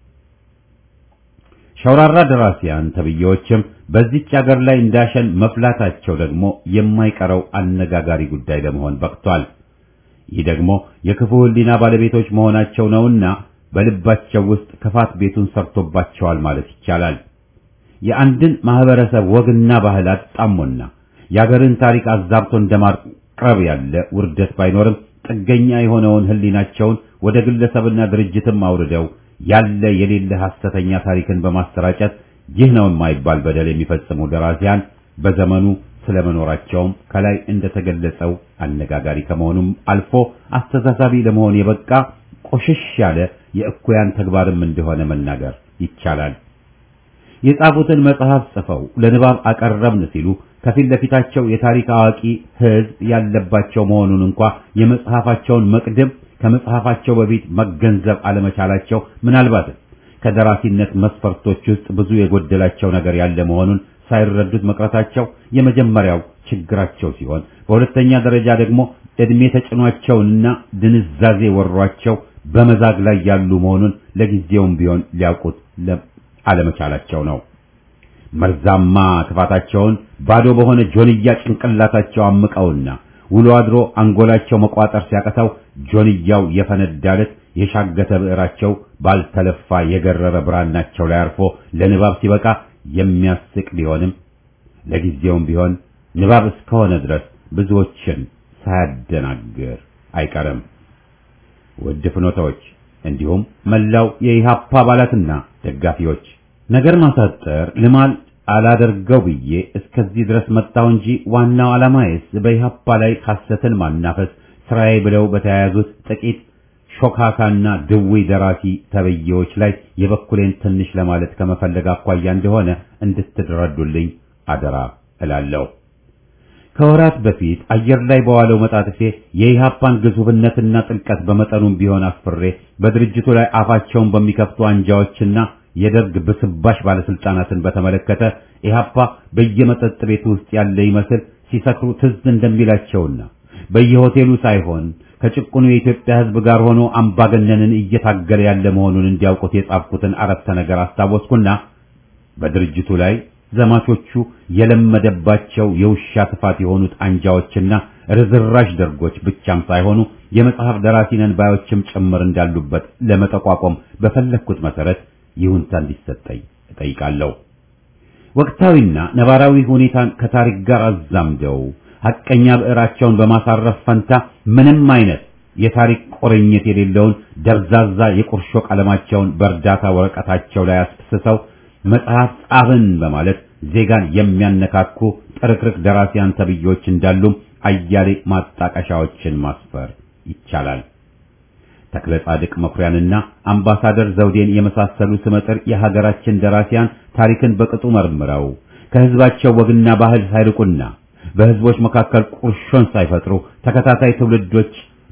ሸውራራ ደራሲያን ተብዬዎችም በዚህች አገር ላይ እንዳሸን መፍላታቸው ደግሞ የማይቀረው አነጋጋሪ ጉዳይ ለመሆን በቅቷል። ይህ ደግሞ የክፉ ሕሊና ባለቤቶች መሆናቸው ነውና በልባቸው ውስጥ ክፋት ቤቱን ሰርቶባቸዋል ማለት ይቻላል። የአንድን ማህበረሰብ ወግና ባህል አጣሞና የአገርን ታሪክ አዛብቶ እንደማቅረብ ያለ ውርደት ባይኖርም ጥገኛ የሆነውን ሕሊናቸውን ወደ ግለሰብና ድርጅትም አውርደው ያለ የሌለ ሐሰተኛ ታሪክን በማሰራጨት ይህ ነው የማይባል በደል የሚፈጽሙ ደራሲያን በዘመኑ ስለመኖራቸውም ከላይ እንደተገለጸው አነጋጋሪ ከመሆኑም አልፎ አስተሳሳቢ ለመሆን የበቃ ቆሽሽ ያለ የእኩያን ተግባርም እንደሆነ መናገር ይቻላል። የጻፉትን መጽሐፍ ጽፈው ለንባብ አቀረብን ሲሉ ከፊት ለፊታቸው የታሪክ አዋቂ ሕዝብ ያለባቸው መሆኑን እንኳን የመጽሐፋቸውን መቅደም ከመጽሐፋቸው በፊት መገንዘብ አለመቻላቸው ምናልባት ከደራሲነት መስፈርቶች ውስጥ ብዙ የጎደላቸው ነገር ያለ መሆኑን ሳይረዱት መቅረታቸው የመጀመሪያው ችግራቸው ሲሆን፣ በሁለተኛ ደረጃ ደግሞ እድሜ ተጭኗቸውና ድንዛዜ ወሯቸው በመዛግ ላይ ያሉ መሆኑን ለጊዜውም ቢሆን ሊያውቁት አለመቻላቸው ነው። መርዛማ ክፋታቸውን ባዶ በሆነ ጆንያ ጭንቅላታቸው አምቀውና ውሎ አድሮ አንጎላቸው መቋጠር ሲያቀተው ጆንያው የፈነዳለት የሻገተ ብዕራቸው ባልተለፋ የገረረ ብራናቸው ላይ አርፎ ለንባብ ሲበቃ የሚያስቅ ቢሆንም ለጊዜውም ቢሆን ንባብ እስከሆነ ድረስ ብዙዎችን ሳያደናግር አይቀርም። ውድ ፍኖታዎች እንዲሁም መላው የኢሃፓ አባላትና ደጋፊዎች ነገር ማሳጠር ልማል አላደርገው ብዬ እስከዚህ ድረስ መጣው እንጂ ዋናው ዓላማዬስ በኢሃፓ ላይ ሐሰትን ማናፈስ ስራዬ ብለው በተያያዙት ጥቂት ሾካካና ድዊ ደራሲ ተብዬዎች ላይ የበኩሌን ትንሽ ለማለት ከመፈለግ አኳያ እንደሆነ እንድትረዱልኝ አደራ እላለሁ። ከወራት በፊት አየር ላይ በዋለው መጣጥፌ የኢሃፓን ግዙፍነትና ጥልቀት በመጠኑም ቢሆን አስፍሬ በድርጅቱ ላይ አፋቸውን በሚከፍቱ አንጃዎችና የደርግ ብስባሽ ባለስልጣናትን በተመለከተ ኢሃፓ በየመጠጥ ቤቱ ውስጥ ያለ ይመስል ሲሰክሩ ትዝ እንደሚላቸውና በየሆቴሉ ሳይሆን ከጭቁኑ የኢትዮጵያ ሕዝብ ጋር ሆኖ አምባገነንን እየታገለ ያለ መሆኑን እንዲያውቁት የጻፍኩትን አረፍተ ነገር አስታወስኩና በድርጅቱ ላይ ዘማቾቹ የለመደባቸው የውሻ ጥፋት የሆኑት አንጃዎችና ርዝራዥ ደርጎች ብቻም ሳይሆኑ የመጽሐፍ ደራሲ ነን ባዮችም ጭምር እንዳሉበት ለመጠቋቋም በፈለኩት መሰረት ይሁንታ እንዲሰጠኝ እጠይቃለሁ። ወቅታዊና ነባራዊ ሁኔታን ከታሪክ ጋር አዛምደው ሐቀኛ ብዕራቸውን በማሳረፍ ፈንታ ምንም አይነት የታሪክ ቁርኝት የሌለውን ደብዛዛ የቁርሾ ቀለማቸውን በእርዳታ ወረቀታቸው ላይ አስፍስሰው መጽሐፍ ጻፍን በማለት ዜጋን የሚያነካኩ ጥርክርክ ደራሲያን ተብዮች እንዳሉም አያሌ ማጣቀሻዎችን ማስፈር ይቻላል። ተክለ ጻድቅ መኩሪያንና አምባሳደር ዘውዴን የመሳሰሉ ስመጥር የሀገራችን ደራሲያን ታሪክን በቅጡ መርምረው ከህዝባቸው ወግና ባህል ሳይርቁና በህዝቦች መካከል ቁርሾን ሳይፈጥሩ ተከታታይ ትውልዶች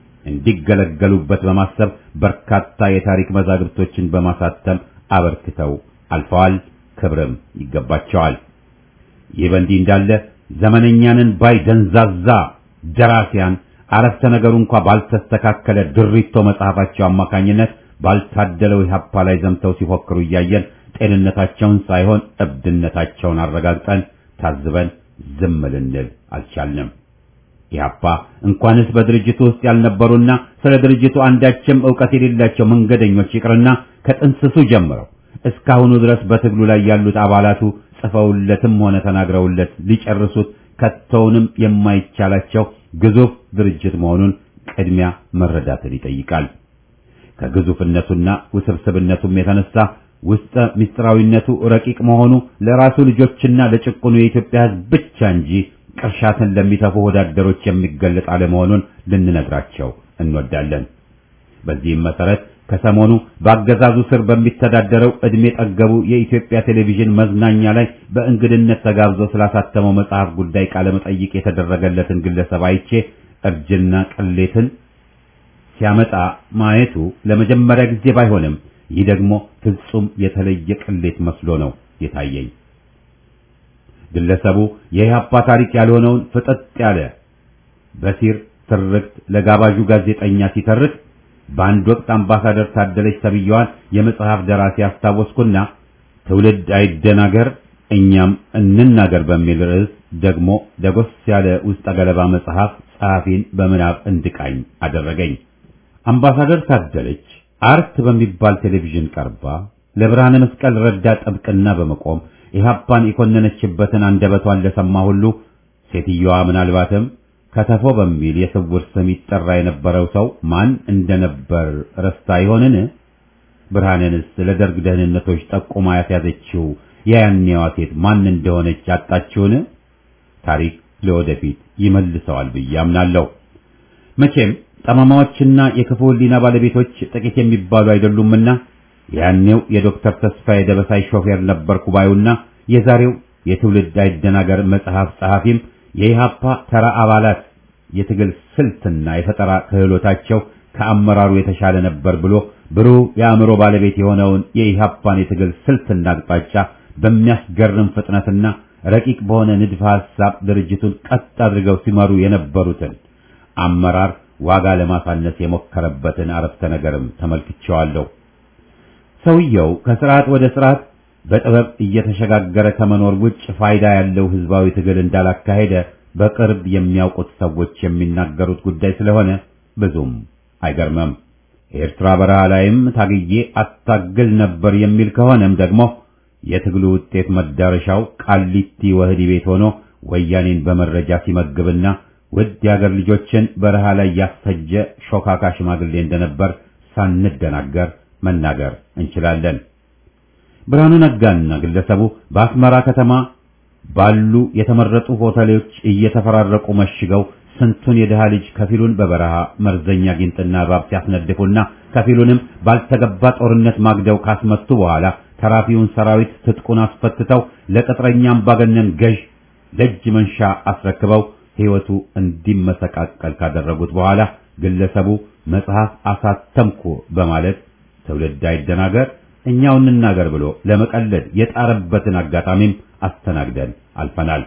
እንዲገለገሉበት በማሰብ በርካታ የታሪክ መዛግብቶችን በማሳተም አበርክተው አልፈዋል። ክብርም ይገባቸዋል። ይህ በእንዲህ እንዳለ ዘመነኛንን ባይ ደንዛዛ ደራሲያን አረፍተ ነገሩ እንኳን ባልተስተካከለ ድሪቶ መጽሐፋቸው አማካኝነት ባልታደለው ኢሃፓ ላይ ዘምተው ሲፎክሩ እያየን ጤንነታቸውን ሳይሆን እብድነታቸውን አረጋግጠን ታዝበን ዝም ልንል አልቻልንም። ኢሃፓ እንኳንስ በድርጅቱ ውስጥ ያልነበሩና ስለ ድርጅቱ አንዳችም ዕውቀት የሌላቸው መንገደኞች ይቅርና ከጥንስሱ ጀምረው እስካሁኑ ድረስ በትግሉ ላይ ያሉት አባላቱ ጽፈውለትም ሆነ ተናግረውለት ሊጨርሱት ከቶውንም የማይቻላቸው ግዙፍ ድርጅት መሆኑን ቅድሚያ መረዳትን ይጠይቃል። ከግዙፍነቱና ውስብስብነቱም የተነሳ ውስጠ ምስጢራዊነቱ ረቂቅ መሆኑ ለራሱ ልጆችና ለጭቁኑ የኢትዮጵያ ሕዝብ ብቻ እንጂ ቅርሻትን ለሚተፉ ወዳደሮች የሚገለጥ አለመሆኑን ልንነግራቸው እንወዳለን። በዚህም መሰረት ከሰሞኑ በአገዛዙ ስር በሚተዳደረው እድሜ ጠገቡ የኢትዮጵያ ቴሌቪዥን መዝናኛ ላይ በእንግድነት ተጋብዞ ስላሳተመው መጽሐፍ ጉዳይ ቃለ መጠይቅ የተደረገለትን ግለሰብ አይቼ እርጅና ቅሌትን ሲያመጣ ማየቱ ለመጀመሪያ ጊዜ ባይሆንም ይህ ደግሞ ፍጹም የተለየ ቅሌት መስሎ ነው የታየኝ። ግለሰቡ የኢሃፓ ታሪክ ያልሆነውን ፍጥጥ ያለ በሲር ትርክት ለጋባዡ ጋዜጠኛ ሲተርክ በአንድ ወቅት አምባሳደር ታደለች ተብየዋን የመጽሐፍ ደራሲ አስታወስኩና ትውልድ አይደናገር እኛም እንናገር በሚል ርዕስ ደግሞ ደጎስ ያለ ውስጥ ገለባ መጽሐፍ ጸሐፊን በምናብ እንድቃኝ አደረገኝ። አምባሳደር ታደለች አርት በሚባል ቴሌቪዥን ቀርባ ለብርሃነ መስቀል ረዳ ጥብቅና በመቆም ኢሃፓን የኮነነችበትን አንደበቷን ለሰማ ሁሉ ሴትዮዋ ምናልባትም ከተፎ በሚል የስውር ስም ይጠራ የነበረው ሰው ማን እንደነበር ረስታ ይሆንን? ብርሃንንስ ለደርግ ደህንነቶች ጠቁማ ያስያዘችው ያያኔዋ ሴት ማን እንደሆነች አጣችውን? ታሪክ ለወደፊት ይመልሰዋል ብዬ አምናለሁ። መቼም ጠማማዎችና የክፉ ሕሊና ባለቤቶች ጥቂት የሚባሉ አይደሉምና ያኔው የዶክተር ተስፋዬ ደበሳይ ሾፌር ነበርኩ ባዩና የዛሬው የትውልድ አይደናገር መጽሐፍ ጸሐፊም የኢሃፓ ተራ አባላት የትግል ስልትና የፈጠራ ክህሎታቸው ከአመራሩ የተሻለ ነበር ብሎ ብሩህ የአእምሮ ባለቤት የሆነውን የኢሃፓን የትግል ስልትና አቅጣጫ በሚያስገርም ፍጥነትና ረቂቅ በሆነ ንድፈ ሐሳብ ድርጅቱን ቀጥ አድርገው ሲመሩ የነበሩትን አመራር ዋጋ ለማሳነስ የሞከረበትን አረፍተ ነገርም ተመልክቼዋለሁ። ሰውየው ከስርዓት ወደ ስርዓት በጥበብ እየተሸጋገረ ከመኖር ውጭ ፋይዳ ያለው ህዝባዊ ትግል እንዳላካሄደ በቅርብ የሚያውቁት ሰዎች የሚናገሩት ጉዳይ ስለሆነ ብዙም አይገርምም። ኤርትራ በረሃ ላይም ታግዬ አታግል ነበር የሚል ከሆነም ደግሞ የትግሉ ውጤት መዳረሻው ቃሊቲ ወህዲ ቤት ሆኖ ወያኔን በመረጃ ሲመግብና ውድ የአገር ልጆችን በረሃ ላይ ያስፈጀ ሾካካ ሽማግሌ እንደነበር ሳንደናገር መናገር እንችላለን። ብርሃኑ ነጋና ግለሰቡ በአስመራ ከተማ ባሉ የተመረጡ ሆቴሎች እየተፈራረቁ መሽገው ስንቱን የደሃ ልጅ ከፊሉን በበረሃ መርዘኛ ጊንጥና እባብ ሲያስነድፉና ከፊሉንም ባልተገባ ጦርነት ማግደው ካስመቱ በኋላ ተራፊውን ሰራዊት ትጥቁን አስፈትተው ለቅጥረኛ አምባገነን ገዥ ለእጅ መንሻ አስረክበው ሕይወቱ እንዲመሰቃቀል ካደረጉት በኋላ ግለሰቡ መጽሐፍ አሳተምኩ በማለት ትውልድ አይደናገር እኛው እንናገር ብሎ ለመቀለድ የጣረበትን አጋጣሚም አስተናግደን አልፈናል።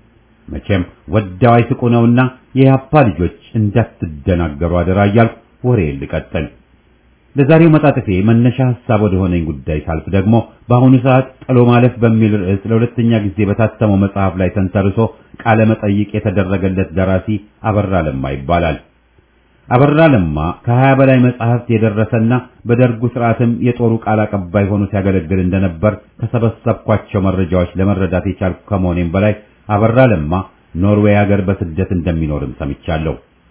መቼም ወዳው አይስቁ ነውና የኢሃፓ ልጆች እንዳትደናገሩ አደራ እያልኩ ወሬ ልቀጥል። ለዛሬው መጣጥፌ መነሻ ሐሳብ ወደ ሆነኝ ጉዳይ ሳልፍ ደግሞ በአሁኑ ሰዓት ጥሎ ማለፍ በሚል ርዕስ ለሁለተኛ ጊዜ በታተመው መጽሐፍ ላይ ተንተርሶ ቃለ መጠይቅ የተደረገለት ደራሲ አበራ ለማ ይባላል። አበራ ለማ ከ20 በላይ መጽሐፍት የደረሰና በደርጉ ስርዓትም የጦሩ ቃል አቀባይ ሆኖ ሲያገለግል እንደነበር ከሰበሰብኳቸው መረጃዎች ለመረዳት የቻልኩ ከመሆኔም በላይ አበራ ለማ ኖርዌይ ሀገር በስደት እንደሚኖርም ሰምቻለሁ።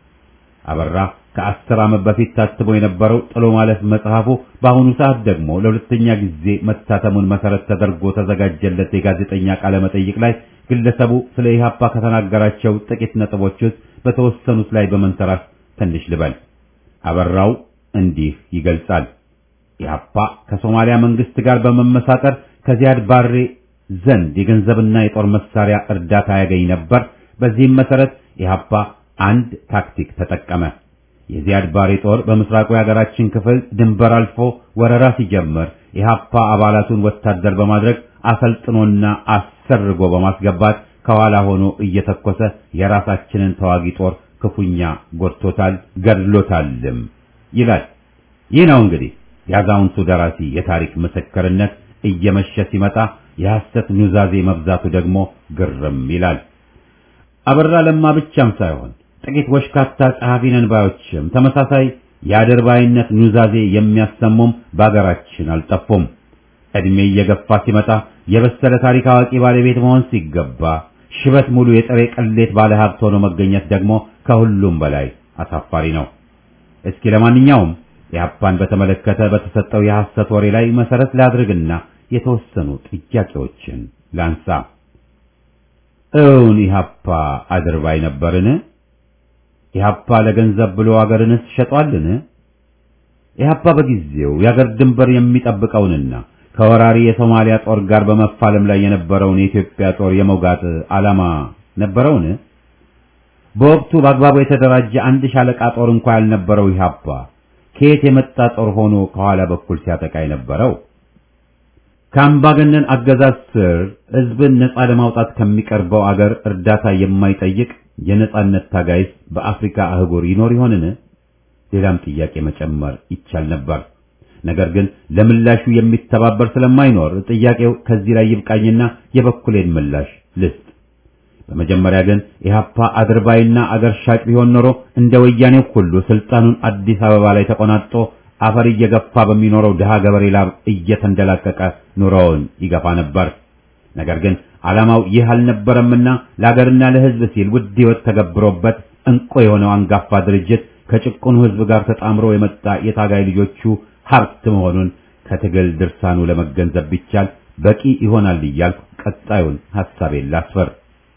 አበራ ከ10 ዓመት በፊት ታትሞ የነበረው ጥሎ ማለፍ መጽሐፉ በአሁኑ ሰዓት ደግሞ ለሁለተኛ ጊዜ መታተሙን መሰረት ተደርጎ ተዘጋጀለት የጋዜጠኛ ቃለ መጠይቅ ላይ ግለሰቡ ስለ ኢሃፓ ከተናገራቸው ጥቂት ነጥቦች ውስጥ በተወሰኑት ላይ በመንተራስ ትንሽ ልበል። አበራው እንዲህ ይገልጻል። ኢሃፓ ከሶማሊያ መንግስት ጋር በመመሳጠር ከዚያድ ባሬ ዘንድ የገንዘብና የጦር መሳሪያ እርዳታ ያገኝ ነበር። በዚህም መሰረት ኢሃፓ አንድ ታክቲክ ተጠቀመ። የዚያድ ባሬ ጦር በምስራቁ የሀገራችን ክፍል ድንበር አልፎ ወረራ ሲጀምር ኢሃፓ አባላቱን ወታደር በማድረግ አሰልጥኖና አሰርጎ በማስገባት ከኋላ ሆኖ እየተኮሰ የራሳችንን ተዋጊ ጦር ክፉኛ ጎድቶታል፣ ገድሎታልም ይላል። ይህ ነው እንግዲህ የአዛውንቱ ደራሲ የታሪክ ምስክርነት። እየመሸ ሲመጣ የሐሰት ኑዛዜ መብዛቱ ደግሞ ግርም ይላል። አበራ ለማ ብቻም ሳይሆን ጥቂት ወሽካታ ጸሐፊ ነን ባዮችም ተመሳሳይ የአድርባይነት ኑዛዜ የሚያሰሙም በአገራችን አልጠፉም። እድሜ እየገፋ ሲመጣ የበሰለ ታሪክ አዋቂ ባለቤት መሆን ሲገባ ሽበት ሙሉ የጥሬ ቅሌት ባለ ሀብት ሆኖ መገኘት ደግሞ ከሁሉም በላይ አሳፋሪ ነው። እስኪ ለማንኛውም ኢሃፓን በተመለከተ በተሰጠው የሐሰት ወሬ ላይ መሰረት ላድርግና የተወሰኑ ጥያቄዎችን ላንሳ። እውን ኢሃፓ አድርባይ ነበርን? ኢሃፓ ለገንዘብ ብሎ አገርንስ ሸጧልን? ኢሃፓ በጊዜው የአገር ድንበር የሚጠብቀውንና ከወራሪ የሶማሊያ ጦር ጋር በመፋለም ላይ የነበረውን የኢትዮጵያ ጦር የመውጋት ዓላማ ነበረውን? በወቅቱ በአግባቡ የተደራጀ አንድ ሻለቃ ጦር እንኳን ያልነበረው ኢሃፓ ከየት የመጣ ጦር ሆኖ ከኋላ በኩል ሲያጠቃ የነበረው? ከአምባገነን አገዛዝ ስር ሕዝብን ነጻ ለማውጣት ከሚቀርበው አገር እርዳታ የማይጠይቅ የነጻነት ታጋይስ በአፍሪካ አህጉር ይኖር ይሆንን? ሌላም ጥያቄ መጨመር ይቻል ነበር። ነገር ግን ለምላሹ የሚተባበር ስለማይኖር ጥያቄው ከዚህ ላይ ይብቃኝና የበኩሌን ምላሽ ልስጥ። በመጀመሪያ ግን ኢሃፓ አድርባይና አገር ሻጭ ቢሆን ኖሮ እንደ ወያኔው ሁሉ ስልጣኑን አዲስ አበባ ላይ ተቆናጦ አፈር እየገፋ በሚኖረው ድሃ ገበሬ ላብ እየተንደላቀቀ ኑሮውን ይገፋ ነበር። ነገር ግን ዓላማው ይህ አልነበረምና ለአገርና ለሕዝብ ሲል ውድ ሕይወት ተገብሮበት እንቁ የሆነው አንጋፋ ድርጅት ከጭቁኑ ሕዝብ ጋር ተጣምሮ የመጣ የታጋይ ልጆቹ ሀብት መሆኑን ከትግል ድርሳኑ ለመገንዘብ ቢቻል በቂ ይሆናል እያልኩ ቀጣዩን ሐሳቤን ላስፈር።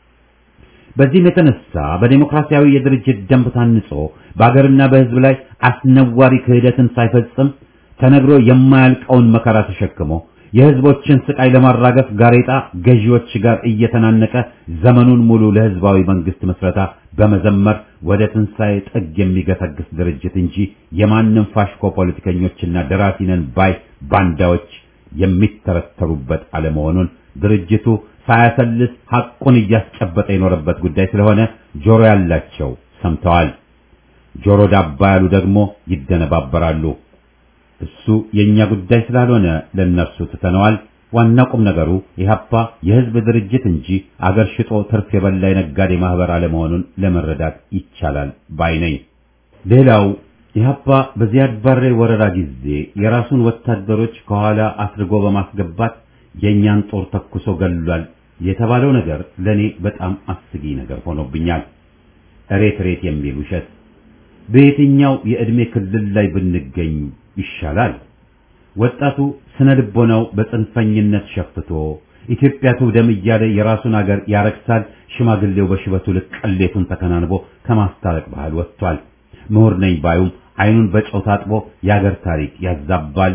በዚህም የተነሳ በዲሞክራሲያዊ የድርጅት ደንብ ታንጾ በአገርና በሕዝብ ላይ አስነዋሪ ክህደትን ሳይፈጽም ተነግሮ የማያልቀውን መከራ ተሸክሞ የሕዝቦችን ስቃይ ለማራገፍ ጋሬጣ ገዢዎች ጋር እየተናነቀ ዘመኑን ሙሉ ለሕዝባዊ መንግስት መስረታ በመዘመር ወደ ትንሣኤ ጥግ የሚገሰግስ ድርጅት እንጂ የማንም ፋሽኮ ፖለቲከኞችና ደራሲነን ባይ ባንዳዎች የሚተረተሩበት አለመሆኑን ድርጅቱ ሳያሰልስ ሐቁን እያስጨበጠ የኖረበት ጉዳይ ስለሆነ ጆሮ ያላቸው ሰምተዋል። ጆሮ ዳባ ያሉ ደግሞ ይደነባበራሉ። እሱ የኛ ጉዳይ ስላልሆነ ለነርሱ ትተነዋል። ዋናው ቁም ነገሩ ኢህአፓ የህዝብ ድርጅት እንጂ አገር ሽጦ ትርፍ የበላ ነጋዴ ማህበር አለመሆኑን ለመረዳት ይቻላል ባይ ነኝ። ሌላው ኢህአፓ በዚያድ ባሬ ወረራ ጊዜ የራሱን ወታደሮች ከኋላ አስርጎ በማስገባት የኛን ጦር ተኩሶ ገሏል የተባለው ነገር ለኔ በጣም አስጊ ነገር ሆኖብኛል። ሬት የሚል ውሸት በየትኛው የዕድሜ ክልል ላይ ብንገኝ ይሻላል? ወጣቱ ስነ ልቦናው በጽንፈኝነት ሸፍቶ ኢትዮጵያ ትውደም እያለ የራሱን አገር ያረክሳል። ሽማግሌው በሽበቱ ልክ ቀሌቱን ተከናንቦ ከማስታረቅ ባህል ወጥቷል። ምሁር ነኝ ባዩም አይኑን በጨው ታጥቦ የአገር ታሪክ ያዛባል።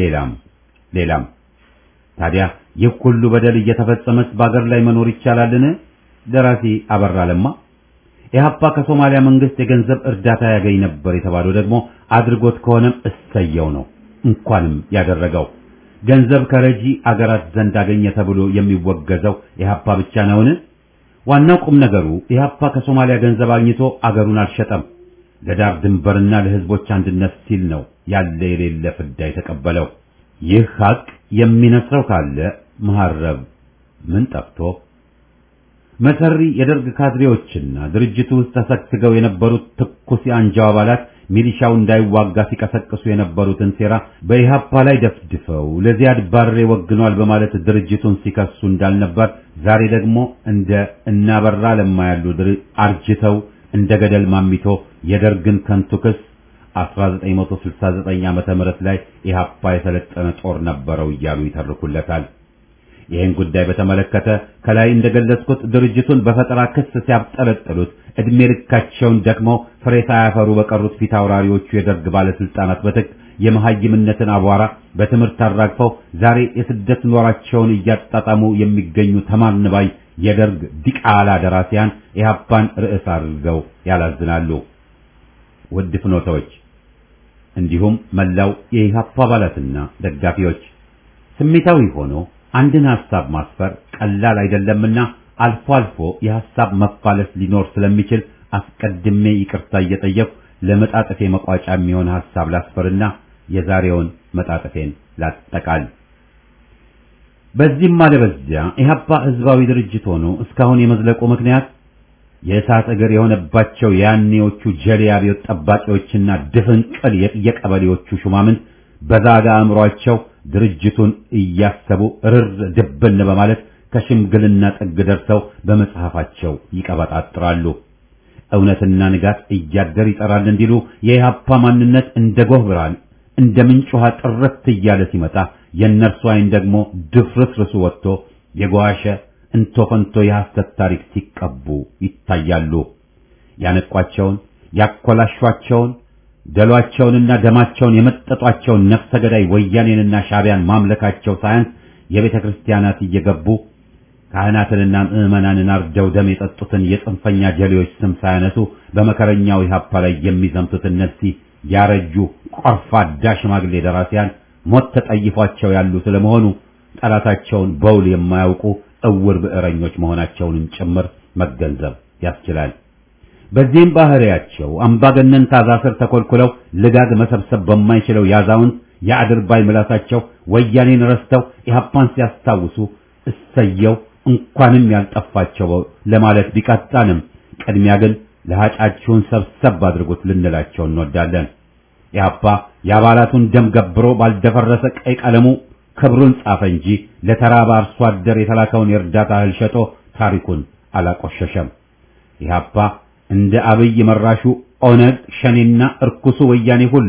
ሌላም ታዲያ ይህ ሁሉ በደል እየተፈጸመስ በአገር ላይ መኖር ይቻላልን? ደራሲ አበራ ለማ ኢህአፓ ከሶማሊያ መንግስት የገንዘብ እርዳታ ያገኝ ነበር የተባለው ደግሞ አድርጎት ከሆነም እሰየው ነው። እንኳንም ያደረገው ገንዘብ ከረጂ አገራት ዘንድ አገኘ ተብሎ የሚወገዘው ኢህአፓ ብቻ ነውን? ዋናው ቁም ነገሩ ኢህአፓ ከሶማሊያ ገንዘብ አግኝቶ አገሩን አልሸጠም። ለዳር ድንበርና ለህዝቦች አንድነት ሲል ነው ያለ የሌለ ፍዳ የተቀበለው። ይህ ሀቅ የሚነስረው ካለ መሐረብ ምን ጠፍቶ መሰሪ የደርግ ካድሬዎችና ድርጅቱ ውስጥ ተሰግስገው የነበሩት ትኩስ የአንጃው አባላት ሚሊሻው እንዳይዋጋ ሲቀሰቅሱ የነበሩትን ሴራ በኢህአፓ ላይ ደፍድፈው ለዚያድ ባሬ ወግኗል በማለት ድርጅቱን ሲከሱ እንዳልነበር ዛሬ ደግሞ እንደ እናበራ ለማ ያሉ አርጅተው እንደ ገደል ማሚቶ የደርግን ከንቱ ክስ 1969 ዓመተ ምህረት ላይ ኢህአፓ የሰለጠነ ጦር ነበረው እያሉ ይተርኩለታል። ይህን ጉዳይ በተመለከተ ከላይ እንደገለጽኩት ድርጅቱን በፈጠራ ክስ ሲያብጠለጥሉት እድሜ ልካቸውን ደክመው ፍሬ ሳያፈሩ በቀሩት ፊት አውራሪዎቹ የደርግ ባለስልጣናት በትክ የመሐይምነትን አቧራ በትምህርት አራግፈው ዛሬ የስደት ኖራቸውን እያጣጣሙ የሚገኙ ተማንባይ የደርግ ዲቃላ ደራሲያን ኢህአፓን ርዕስ አድርገው ያላዝናሉ። ውድ ፍኖታዎች እንዲሁም መላው የኢህአፓ አባላትና ደጋፊዎች ስሜታዊ ሆኖ አንድን ሐሳብ ማስፈር ቀላል አይደለምና አልፎ አልፎ የሐሳብ መፋለስ ሊኖር ስለሚችል አስቀድሜ ይቅርታ እየጠየቅሁ ለመጣጥፌ መቋጫ የሚሆን ሐሳብ ላስፈርና የዛሬውን መጣጥፌን ላጠቃል። በዚህም አለበዚያ ኢህአፓ ህዝባዊ ድርጅት ሆኖ እስካሁን የመዝለቁ ምክንያት የእሳት እግር የሆነባቸው ያኔዎቹ ጀሌ አብዮት ጠባቂዎችና ድፍንቅል የቀበሌዎቹ ሹማምንት በዛጋ አእምሯቸው ድርጅቱን እያሰቡ ርር ድብን በማለት ከሽምግልና ጥግ ደርሰው በመጽሐፋቸው ይቀበጣጥራሉ። እውነትና ንጋት እያደር ይጠራል እንዲሉ የኢህአፓ ማንነት እንደ ጎህ ብርሃን እንደ ምንጭ ውሃ ጥርት እያለ ሲመጣ የእነርሱ አይን ደግሞ ድፍርስርሱ ወጥቶ የጓሸ እንቶ ፈንቶ የሐሰት ታሪክ ሲቀቡ ይታያሉ። ያነቋቸውን ያኮላሿቸውን ደሏቸውንና ደማቸውን የመጠጧቸውን ነፍሰ ገዳይ ወያኔንና ሻቢያን ማምለካቸው ሳያንስ የቤተ ክርስቲያናት እየገቡ ካህናትንና ምዕመናንን አርደው ደም የጠጡትን የጽንፈኛ ጀሌዎች ስም ሳያነሱ በመከረኛው ኢህአፓ ላይ የሚዘምቱት እነዚህ ያረጁ ቆርፋዳ ሽማግሌ ደራሲያን ሞት ተጠይፏቸው ያሉ ስለመሆኑ ጠላታቸውን በውል የማያውቁ እውር ብዕረኞች መሆናቸውንም ጭምር መገንዘብ ያስችላል። በዚህም ባህሪያቸው አምባገነን ታዛስር ተኮልኩለው ልጋግ መሰብሰብ በማይችለው ያዛውንት የአድርባይ ምላሳቸው ወያኔን ረስተው ኢህአፓን ሲያስታውሱ እሰየው እንኳንም ያልጠፋቸው ለማለት ቢቃጣንም ቅድሚያ ግን ለሃጫችሁን ሰብሰብ አድርጉት ልንላቸው እንወዳለን። ኢህአፓ የአባላቱን ደም ገብሮ ባልደፈረሰ ቀይ ቀለሙ ክብሩን ጻፈ እንጂ ለተራባ አርሶ አደር የተላከውን የእርዳታ እህል ሸጦ ታሪኩን አላቆሸሸም። ኢህአፓ እንደ አብይ መራሹ ኦነግ ሸኔና እርኩሱ ወያኔ ሁሉ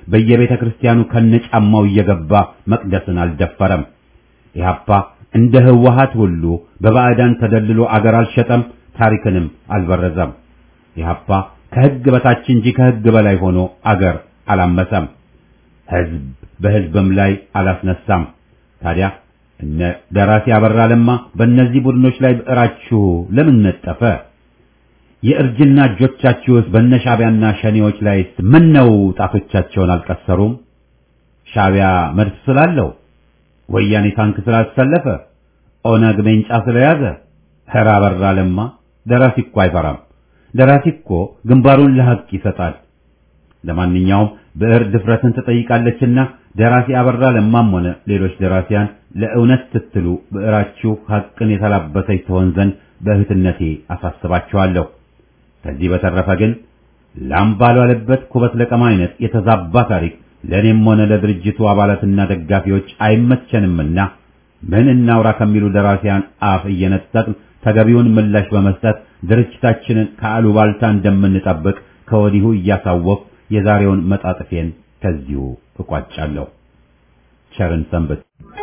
በየቤተ ክርስቲያኑ ከነጫማው እየገባ መቅደስን አልደፈረም። ኢህአፓ እንደ ህወሓት ሁሉ በባዕዳን ተደልሎ አገር አልሸጠም፣ ታሪክንም አልበረዘም። ኢህአፓ ከህግ በታች እንጂ ከህግ በላይ ሆኖ አገር አላመሰም፣ ህዝብ በህዝብም ላይ አላስነሳም። ታዲያ እነ ደራሲ አበራ ለማ በእነዚህ ቡድኖች ላይ ብዕራችሁ ለምን ነጠፈ? የእርጅና እጆቻችሁስ በነሻቢያና ሸኔዎች ላይ ምን ነው ጣቶቻቸውን አልቀሰሩም? ሻቢያ መድፍ ስላለው፣ ወያኔ ታንክ ስላሰለፈ፣ ኦነግ ሜንጫ ስለያዘ። ኸራ አበራ ለማ ደራሲ እኮ አይፈራም። ደራሲ እኮ ግንባሩን ለሐቅ ይሰጣል። ለማንኛውም ብዕር ድፍረትን ትጠይቃለችና ደራሲ አበራ ለማም ሆነ ሌሎች ደራሲያን ለእውነት ስትሉ ብዕራችሁ ሐቅን የተላበሰች ትሆን ዘንድ በእህትነቴ አሳስባችኋለሁ። ከዚህ በተረፈ ግን ላም ባልዋለበት ኩበት ለቀማ አይነት የተዛባ ታሪክ ለኔም ሆነ ለድርጅቱ አባላትና ደጋፊዎች አይመቸንምና ምን እናውራ ከሚሉ ደራሲያን አፍ እየነጠቅን ተገቢውን ምላሽ በመስጠት ድርጅታችንን ከአሉባልታ እንደምንጠብቅ ከወዲሁ እያሳወቅ የዛሬውን መጣጥፌን ከዚሁ እቋጫለሁ። ቸርን ሰንበት።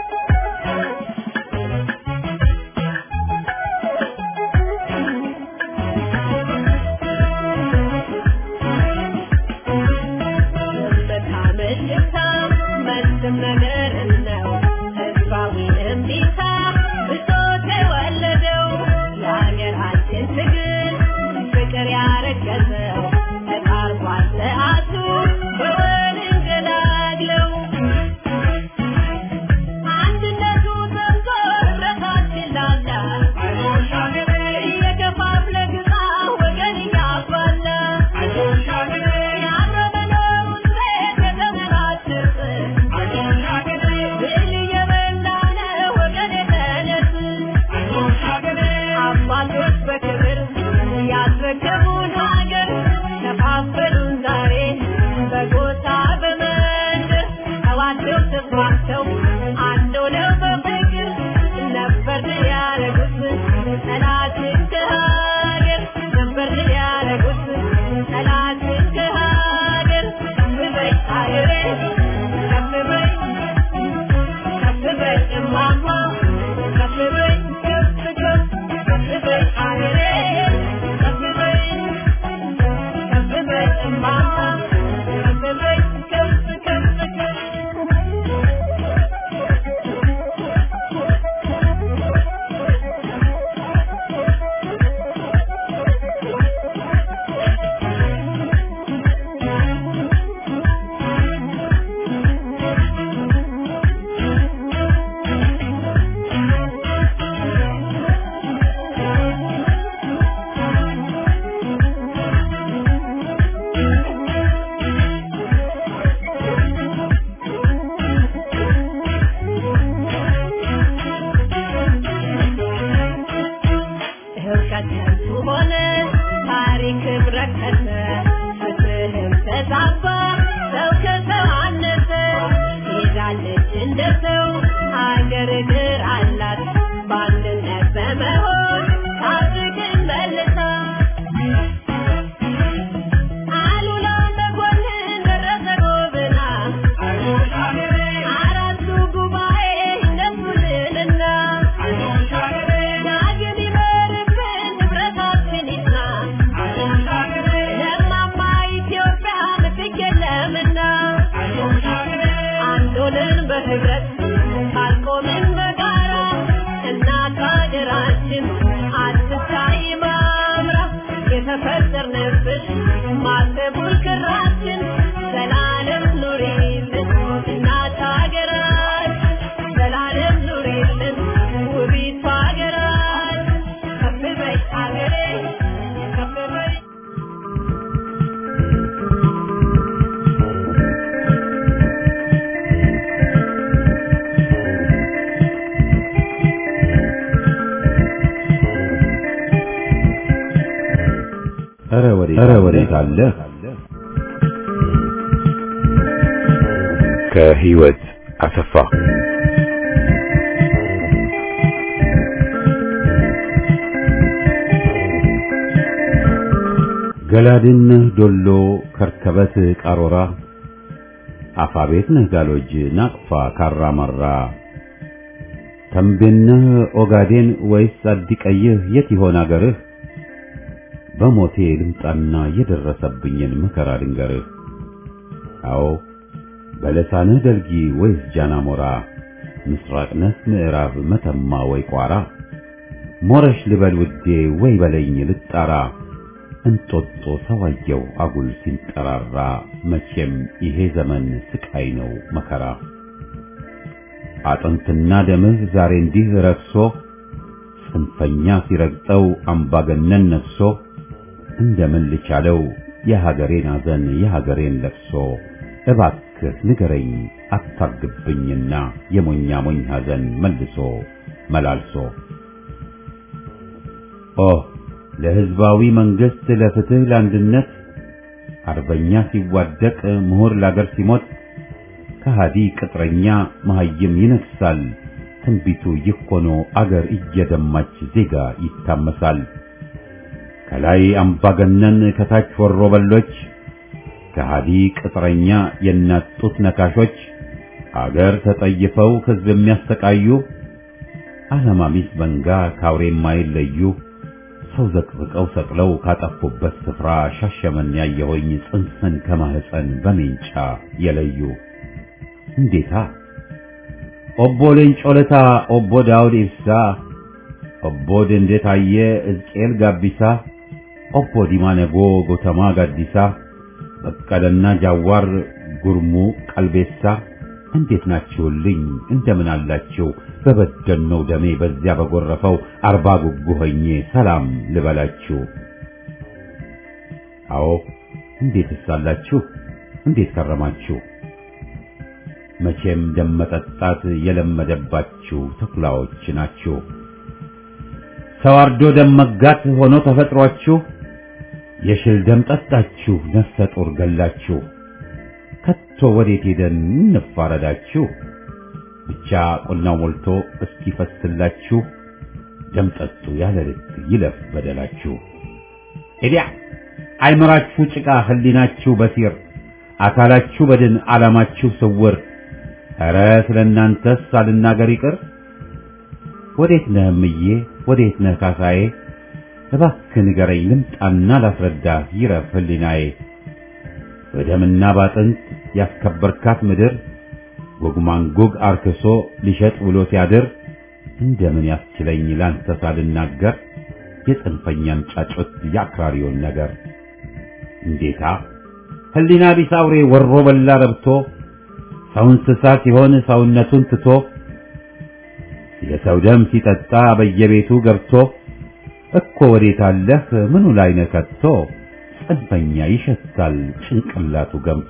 ወዴት አለ ከህይወት አሰፋ ገላድን ዶሎ ከርከበት ቃሮራ አፋቤት ነህ ጋሎጅ ናቅፋ ካራማራ ተንቤነህ ኦጋዴን ወይስ አዲቀይህ የት ይሆን አገርህ? በሞቴ ልምጣና የደረሰብኝን መከራ ልንገርህ። አዎ በለሳንህ ደልጊ ወይስ ጃናሞራ ምስራቅ ነህ ምዕራብ መተማ ወይ ቋራ ሞረሽ ልበል ውዴ ወይ በለኝ ልጣራ እንጦጦ ሰዋየው አጉል ሲንጠራራ መቼም ይሄ ዘመን ስቃይ ነው መከራ። አጥንትና ደምህ ዛሬ እንዲህ ረክሶ ጽንፈኛ ሲረግጠው አምባገነን ነፍሶ እንደምን ልቻለው የሀገሬን ሐዘን የሀገሬን ለቅሶ እባክህ ንገረኝ አታግብኝና የሞኛ ሞኝ ሐዘን መልሶ መላልሶ። ኦ ለሕዝባዊ መንግሥት ለፍትህ ለአንድነት አርበኛ ሲዋደቅ ምሁር ለአገር ሲሞት ከሃዲ ቅጥረኛ መሃይም ይነግሳል። ትንቢቱ ይህ ሆኖ አገር እየደማች ዜጋ ይታመሳል። ከላይ አምባገነን ከታች ወሮ በሎች ከሃዲ ቅጥረኛ የናጡት ነካሾች አገር ተጠይፈው ሕዝብ የሚያሰቃዩ አለማሚስ መንጋ ካውሬ የማይለዩ ሰው ዘቅዝቀው ሰቅለው ካጠፉበት ስፍራ ሻሸመኔ ያየሆኝ ጽንስን ከማህፀን በሜንጫ የለዩ እንዴታ ኦቦ ሌንጮ ለታ ኦቦ ዳውድ ኢብሳ ኦቦ ደንዴ ታዬ ሕዝቅኤል ጋቢሳ ኦቦ ዲማነጎ ጎተማ ጋዲሳ በቀለና ጃዋር ጉርሙ ቀልቤሳ እንዴት ናችሁልኝ እንደምን አላችሁ? በበደልነው ደሜ በዚያ በጎረፈው አርባ ጉጉ ሆኜ ሰላም ልበላችሁ። አዎ እንዴትስ አላችሁ? እንዴት ከረማችሁ? መቼም ደም መጠጣት የለመደባችሁ ተኩላዎች ናችሁ። ሰው አርዶ ደም መጋት ሆኖ ተፈጥሯችሁ የሽል ደም ጠጣችሁ ነፍሰ ጡር ገላችሁ። ከቶ ወዴት ሄደን እንፋረዳችሁ? ብቻ ቁናው ሞልቶ እስኪፈስላችሁ ደም ጠጡ ያለ ልክ ይለፍ በደላችሁ። ኤዲያ አይመራችሁ ጭቃ ህሊናችሁ በሲር አካላችሁ በድን ዓላማችሁ ስውር። ኧረ ስለናንተስ ሳልናገር ይቅር። ወዴት ነህ እምዬ ወዴት ነህ ካሳዬ? እባክህ ንገረኝ ልምጣና ላስረዳ ይረፍ ህሊናዬ። በደምና ባጥንት ያስከበርካት ምድር ጉግማንጉግ አርክሶ ሊሸጥ ብሎ ሲያድር እንደምን ያስችለኝ ላንተ ሳልናገር የጽንፈኛን ጫጩት ያክራሪውን ነገር። እንዴታ ህሊና ቢስ አውሬ ወሮ በላ ረብቶ ሰው እንስሳ ሲሆን ሰውነቱን ትቶ የሰው ደም ሲጠጣ በየቤቱ ገብቶ እኮ ወዴት አለህ ምኑ ላይ ነህ ከቶ? ጽንፈኛ ይሸታል ጭንቅላቱ ገምቶ።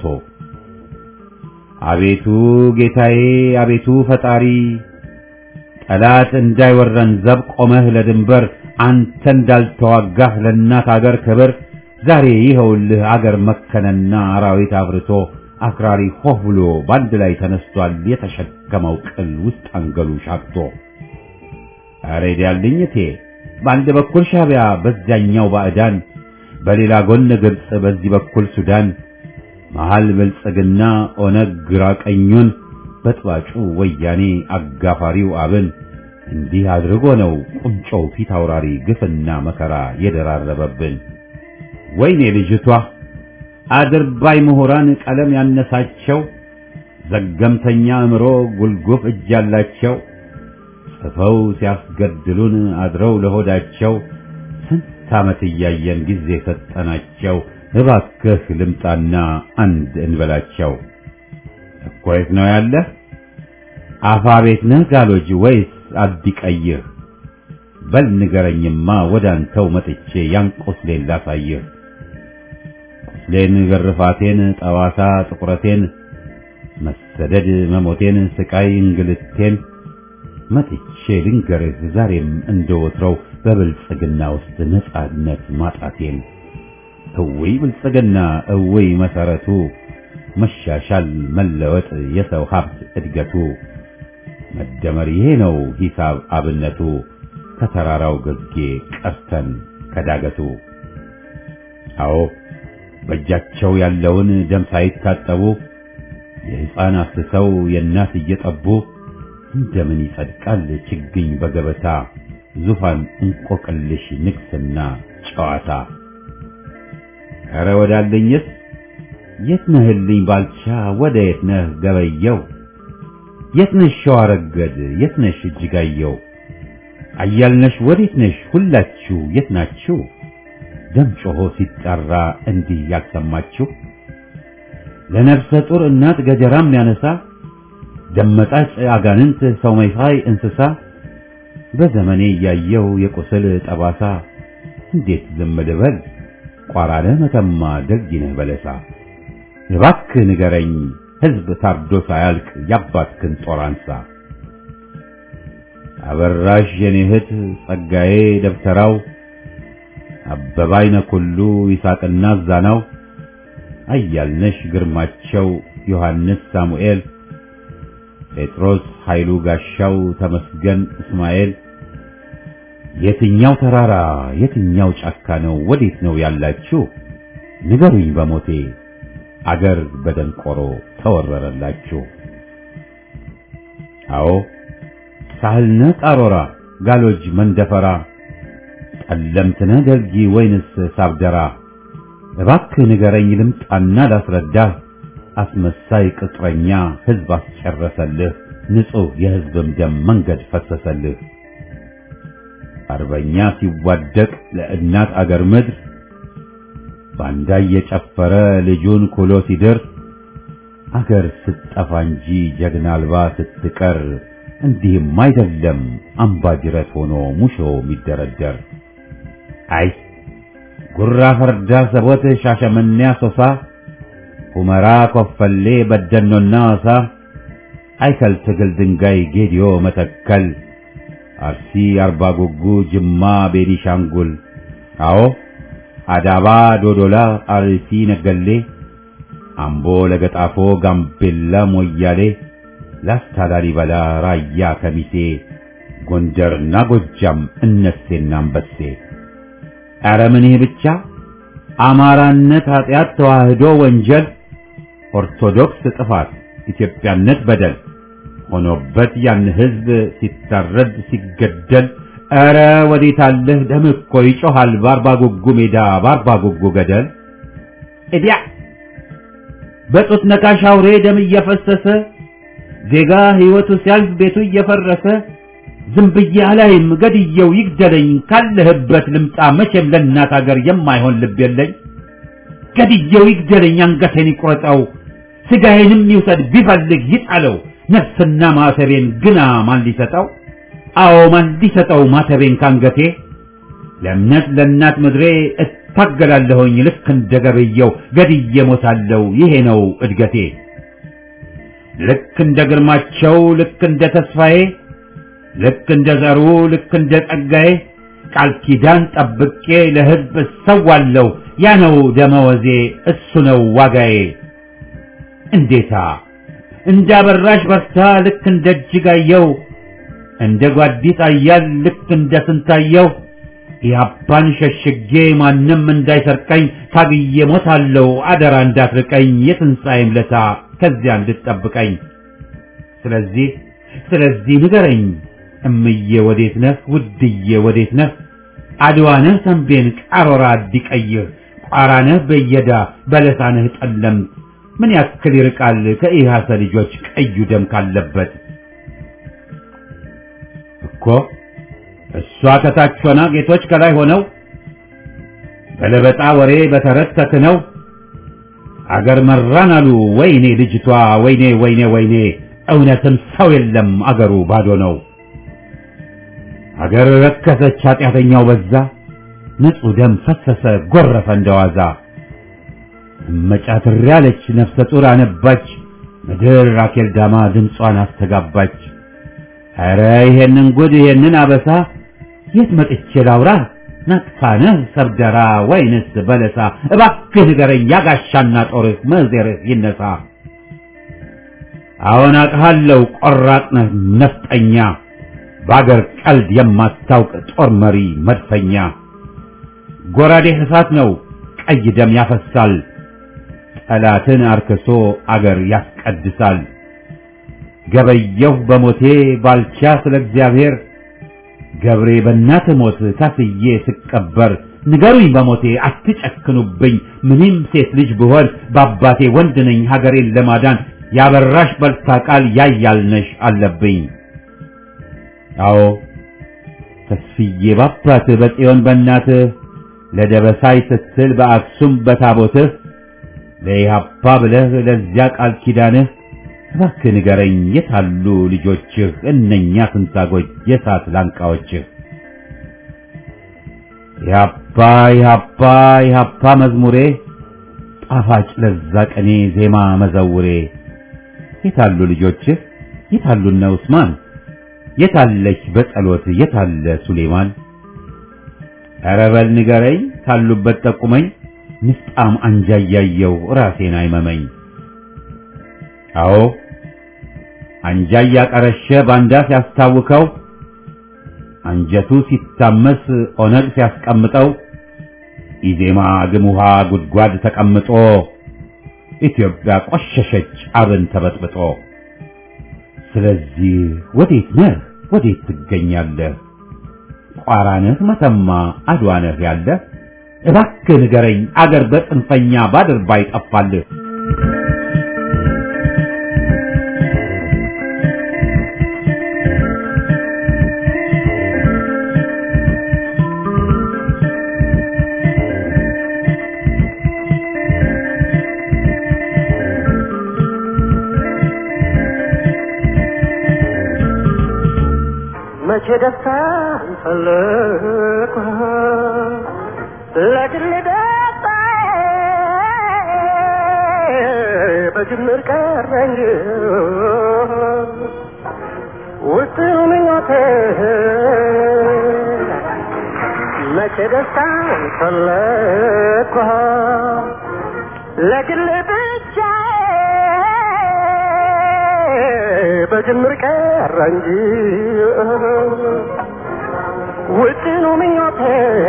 አቤቱ ጌታዬ አቤቱ ፈጣሪ ጠላት እንዳይወረን ዘብ ቆመህ ለድንበር አንተ እንዳልተዋጋህ ለእናት አገር ክብር ዛሬ ይኸውልህ አገር መከነና አራዊት አብርቶ አክራሪ ሆህ ብሎ ባንድ ላይ ተነስቷል የተሸከመው ቅል ውስጥ አንገሉ ሻግቶ። አሬድ ያልኝቴ በአንድ በኩል ሻቢያ በዚያኛው ባዕዳን በሌላ ጎን ግብጽ በዚህ በኩል ሱዳን መሃል ብልጽግና ኦነግ ግራ ቀኙን በጥባጩ ወያኔ አጋፋሪው አብን እንዲህ አድርጎ ነው ቁንጮው ፊት አውራሪ ግፍና መከራ የደራረበብን። ወይኔ ልጅቷ አድርባይ ምሁራን ቀለም ያነሳቸው ዘገምተኛ አእምሮ ጉልጉፍ እጅ ያላቸው ጽፈው ሲያስገድሉን አድረው ለሆዳቸው ስንት ዓመት እያየን ጊዜ ሰጠናቸው። እባክህ ልምጣና አንድ እንበላቸው። እኮ የት ነው ያለህ? አፋቤት ነህ ጋሎጅ ወይስ አዲቀይህ? በል ንገረኝማ ወዳንተው መጥቼ ያን ቁስሌን ላሳይህ። ቁስሌን ግርፋቴን ጠዋሳ ጥቁረቴን መሰደድ መሞቴን ስቃይ እንግልቴን መጥቼ ልንገርህ ዛሬም እንደወትረው በብልጽግና ውስጥ ነጻነት ማጣቴን። እውይ ብልጽግና እውይ መሰረቱ መሻሻል መለወጥ የሰው ሀብት እድገቱ መደመር ይሄ ነው ሂሳብ አብነቱ ከተራራው ግርጌ ቀርተን ከዳገቱ። አዎ በእጃቸው ያለውን ደም ሳይታጠቡ የሕፃን አስተሰው የእናት እየጠቡ እንደምን ይጸድቃል ችግኝ በገበታ ዙፋን እንቆቅልሽ ንግስና ጨዋታ። ኧረ ወዳለኝስ የት ነህልኝ ባልቻ ወደ የት ነህ ገበየው? የት ነሽ ሸዋረገድ የት ነሽ እጅጋየው? አያልነሽ ወዴት ነሽ ሁላችሁ የት ናችሁ? ደም ጮሆ ሲጣራ እንዲህ ያልሰማችሁ? ለነፍሰ ጡር እናት ገጀራም ያነሳ ደመጣጭ አጋንንት ሰው መይፋይ እንስሳ በዘመኔ ያየው የቁስል ጠባሳ እንዴት ዝም ልበል ቋራነ መተማ ደግነህ በለሳ። እባክህ ንገረኝ ሕዝብ ታርዶ ሳያልቅ ያባትክን ጦር አንሳ። አበራሽ የኔ እህት ጸጋዬ ደብተራው አበባይነ ኩሉ ይሳቅና ዛናው አያልነሽ ግርማቸው ዮሐንስ ሳሙኤል ጴጥሮስ ኃይሉ ጋሻው ተመስገን እስማኤል የትኛው ተራራ የትኛው ጫካ ነው ወዴት ነው ያላችሁ? ንገሩኝ በሞቴ አገር በደንቆሮ ተወረረላችሁ። አዎ ሳህልነ ጣሮራ ጋሎጅ መንደፈራ ጠለምትነ ደልጊ ወይንስ ሳብደራ እባክህ ንገረኝ ልምጣና ላስረዳህ አስመሳይ ቅጥረኛ ሕዝብ አስጨረሰልህ ንጹሕ የሕዝብም ደም መንገድ ፈሰሰልህ። አርበኛ ሲዋደቅ ለእናት አገር ምድር ባንዳ እየጨፈረ ልጁን ኩሎ ሲድር አገር ስትጠፋ እንጂ ጀግና አልባ ስትቀር እንዲህም አይደለም አምባ ጅረት ሆኖ ሙሾ የሚደረደር። አይ ጉራ ፈርዳ ሰቦት ሻሸመኔ አሶሳ ሁመራ ኮፈሌ በደኖና ወሳ አይከል ትግል ድንጋይ ጌዲዮ መተከል አርሲ አርባ ጉጉ ጅማ ቤኒሻንጉል አዎ አዳባ ዶዶላ አርሲ ነገሌ አምቦ ለገጣፎ ጋምቤላ ሞያሌ ላስታ ላሊበላ ራያ ከሚሴ ጎንደርና ጎጃም እነሴና አንበሴ። ኧረ ምን ይሄ ብቻ አማራነት ኃጢአት ተዋህዶ ወንጀል ኦርቶዶክስ ጥፋት ኢትዮጵያነት በደል ሆኖበት ያን ሕዝብ ሲታረድ ሲገደል ኧረ ወዴት አለህ ደም እኮ ይጮሃል በአርባ ጉጉ ሜዳ በአርባ ጉጉ ገደል። እዲያ በጡት ነካሽ አውሬ ደም እየፈሰሰ ዜጋ ሕይወቱ ሲያልፍ ቤቱ እየፈረሰ ዝም ብዬ አላይም ገድየው ይግደለኝ ካለህበት ልምጣ መቼም ለእናት አገር የማይሆን ልብ የለኝ። ገድየው ይግደለኝ አንገቴን ይቁረጠው ስጋዬንም ይውሰድ ቢፈልግ ይጣለው ነፍስና ማተቤን ግና ማን ሊሰጠው? አዎ ማን ሊሰጠው ማተቤን ካንገቴ? ለእምነት ለእናት ምድሬ እታገላለሁኝ ልክ እንደ ገበየው ገድዬ ሞታለሁ ይሄ ነው እድገቴ። ልክ እንደ ግርማቸው ልክ እንደ ተስፋዬ ልክ እንደ ዘሩ ልክ እንደ ጸጋዬ ቃል ኪዳን ጠብቄ ለሕዝብ እሰዋለሁ ያ ነው ደመወዜ እሱ ነው ዋጋዬ። እንዴታ እንዳበራሽ በርታ ልክ እንደ እጅጋየው እንደ ጓዲት አያል ልክ እንደ ስንታየው ኢህአፓን ሸሽጌ ማንም እንዳይሰርቀኝ ታግዬ ሞታለሁ አደራ እንዳትርቀኝ የትንሣኤም ለታ ከዚያ እንድትጠብቀኝ። ስለዚህ ንገረኝ እምዬ ወዴት ነህ ውድዬ ወዴት ነህ? አድዋ ነህ ሰንቤን ቃሮራ አዲቀይህ ቋራ ነህ በየዳ በለሳ ነህ ጠለምት ምን ያክል ይርቃል ከኢሃሰ ልጆች ቀዩ ደም ካለበት? እኮ እሷ ከታች ሆና ጌቶች ከላይ ሆነው በለበጣ ወሬ በተረት ተክነው አገር መራን አሉ ወይኔ ልጅቷ ወይኔ ወይኔ ወይኔ እውነትም ሰው የለም አገሩ ባዶ ነው። አገር ረከሰች ኃጢአተኛው በዛ ንጹሕ ደም ፈሰሰ ጎረፈ እንደዋዛ። መጫትር ያለች ነፍሰ ጡር አነባች ምድር ራኬል ዳማ ድምጿን አስተጋባች። ኧረ ይሄንን ጉድ ይሄንን አበሳ የት መጥቼ ላውራ ናቅፋነህ ሰብደራ ወይንስ በለሳ? እባክህ ንገረኝ ያጋሻና ጦርህ መዜርህ ይነሳ። አሁን አቅሃለሁ ቆራጥ ነህ ነፍጠኛ በአገር ቀልድ የማታውቅ ጦር መሪ መድፈኛ። ጎራዴህ እሳት ነው ቀይ ደም ያፈሳል ጠላትን አርክሶ አገር ያስቀድሳል። ገበየሁ በሞቴ ባልቻ ስለ እግዚአብሔር ገብሬ በእናት ሞት ታስዬ ስቀበር ንገሩኝ በሞቴ አትጨክኑብኝ ምንም ሴት ልጅ ብሆን በአባቴ ወንድ ነኝ ሀገሬን ለማዳን ያበራሽ በልታ ቃል ያያልነሽ አለብኝ። አዎ ተስፍዬ ባባት በጽዮን በእናት ለደበሳይ ስትል በአክሱም በታቦትህ ለኢህአፓ ብለህ ለዚያ ቃል ኪዳንህ እባክህ ንገረኝ የታሉ ልጆችህ እነኛ ትንታጎች የሳት ላንቃዎችህ? ኢህአፓ ኢህአፓ ኢህአፓ መዝሙሬ ጣፋጭ ለዛ ቀኔ ዜማ መዘውሬ የታሉ ልጆችህ የታሉ እነ ዑስማን የታለች በጸሎት የታለ ሱሌማን? ኧረ በል ንገረኝ ታሉበት ጠቁመኝ ምስጣም አንጃ ያየው ራሴን አይመመኝ። አዎ አንጃ ያቀረሸ ባንዳ ሲያስታውከው አንጀቱ ሲታመስ ኦነግ ሲያስቀምጠው ኢዜማ ግሙሃ ጉድጓድ ተቀምጦ ኢትዮጵያ ቆሸሸች አብን ተበጥብጦ። ስለዚህ ወዴት ነህ ወዴት ትገኛለህ? ቋራነህ መተማ አድዋነህ ያለህ? እባክህ ንገረኝ አገር በጽንፈኛ ባድርባይ ጠፋልህ። መቼ ደስታን ፈለኩ ለግል ደስታ በጅምር ቀረኝ ውስጥ ምኞቴ መቼ ደስታን ፈለኩ ለግል ብቻ በጅምር ቀረ እንጂ ውጭ ነው ምኞቴ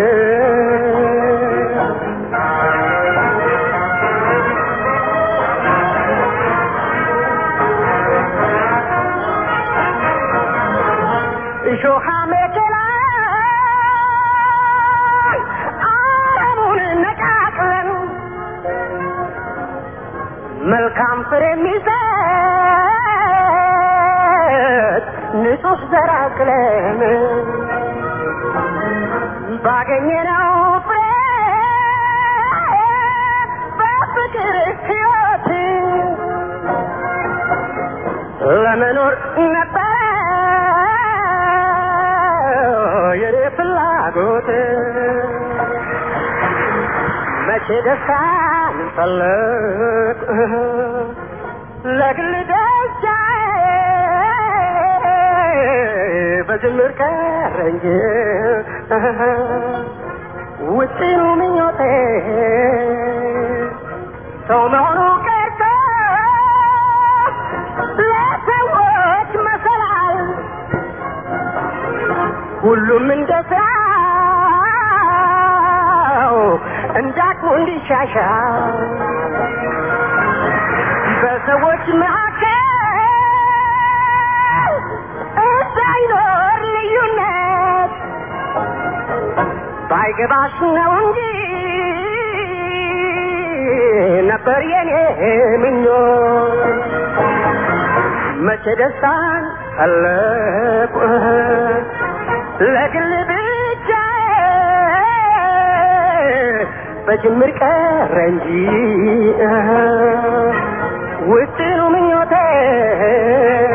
እሾሃ መከላ አረሙን ነቃቅለን መልካም ፍሬ የሚሰጥ ንጹህ ዘር አቅለን ባገኘነው ፍሬ በፍቅር ሕይወት ለመኖር ነበር የኔ ፍላጎት። መቼ ደስታን ፈለግ ለግል ደስታዬ በጅምር ቀረ እንጂ ውጪ ነው ምኞቴ ሰው መሆኑ ቀርቶ ለሰዎች መሰላል ሁሉም እንደ ሰው እንዳቅሙ እንዲሻሻል በሰዎች መካከል እንዳይኖር ልዩነት ባይገባሽ ነው እንጂ ነበር የኔ ምኞት። መቼ ደስታን ፈለኩ ለግል ብቻ በጅምር ቀረ እንጂ ውጭ ነው ምኞቴ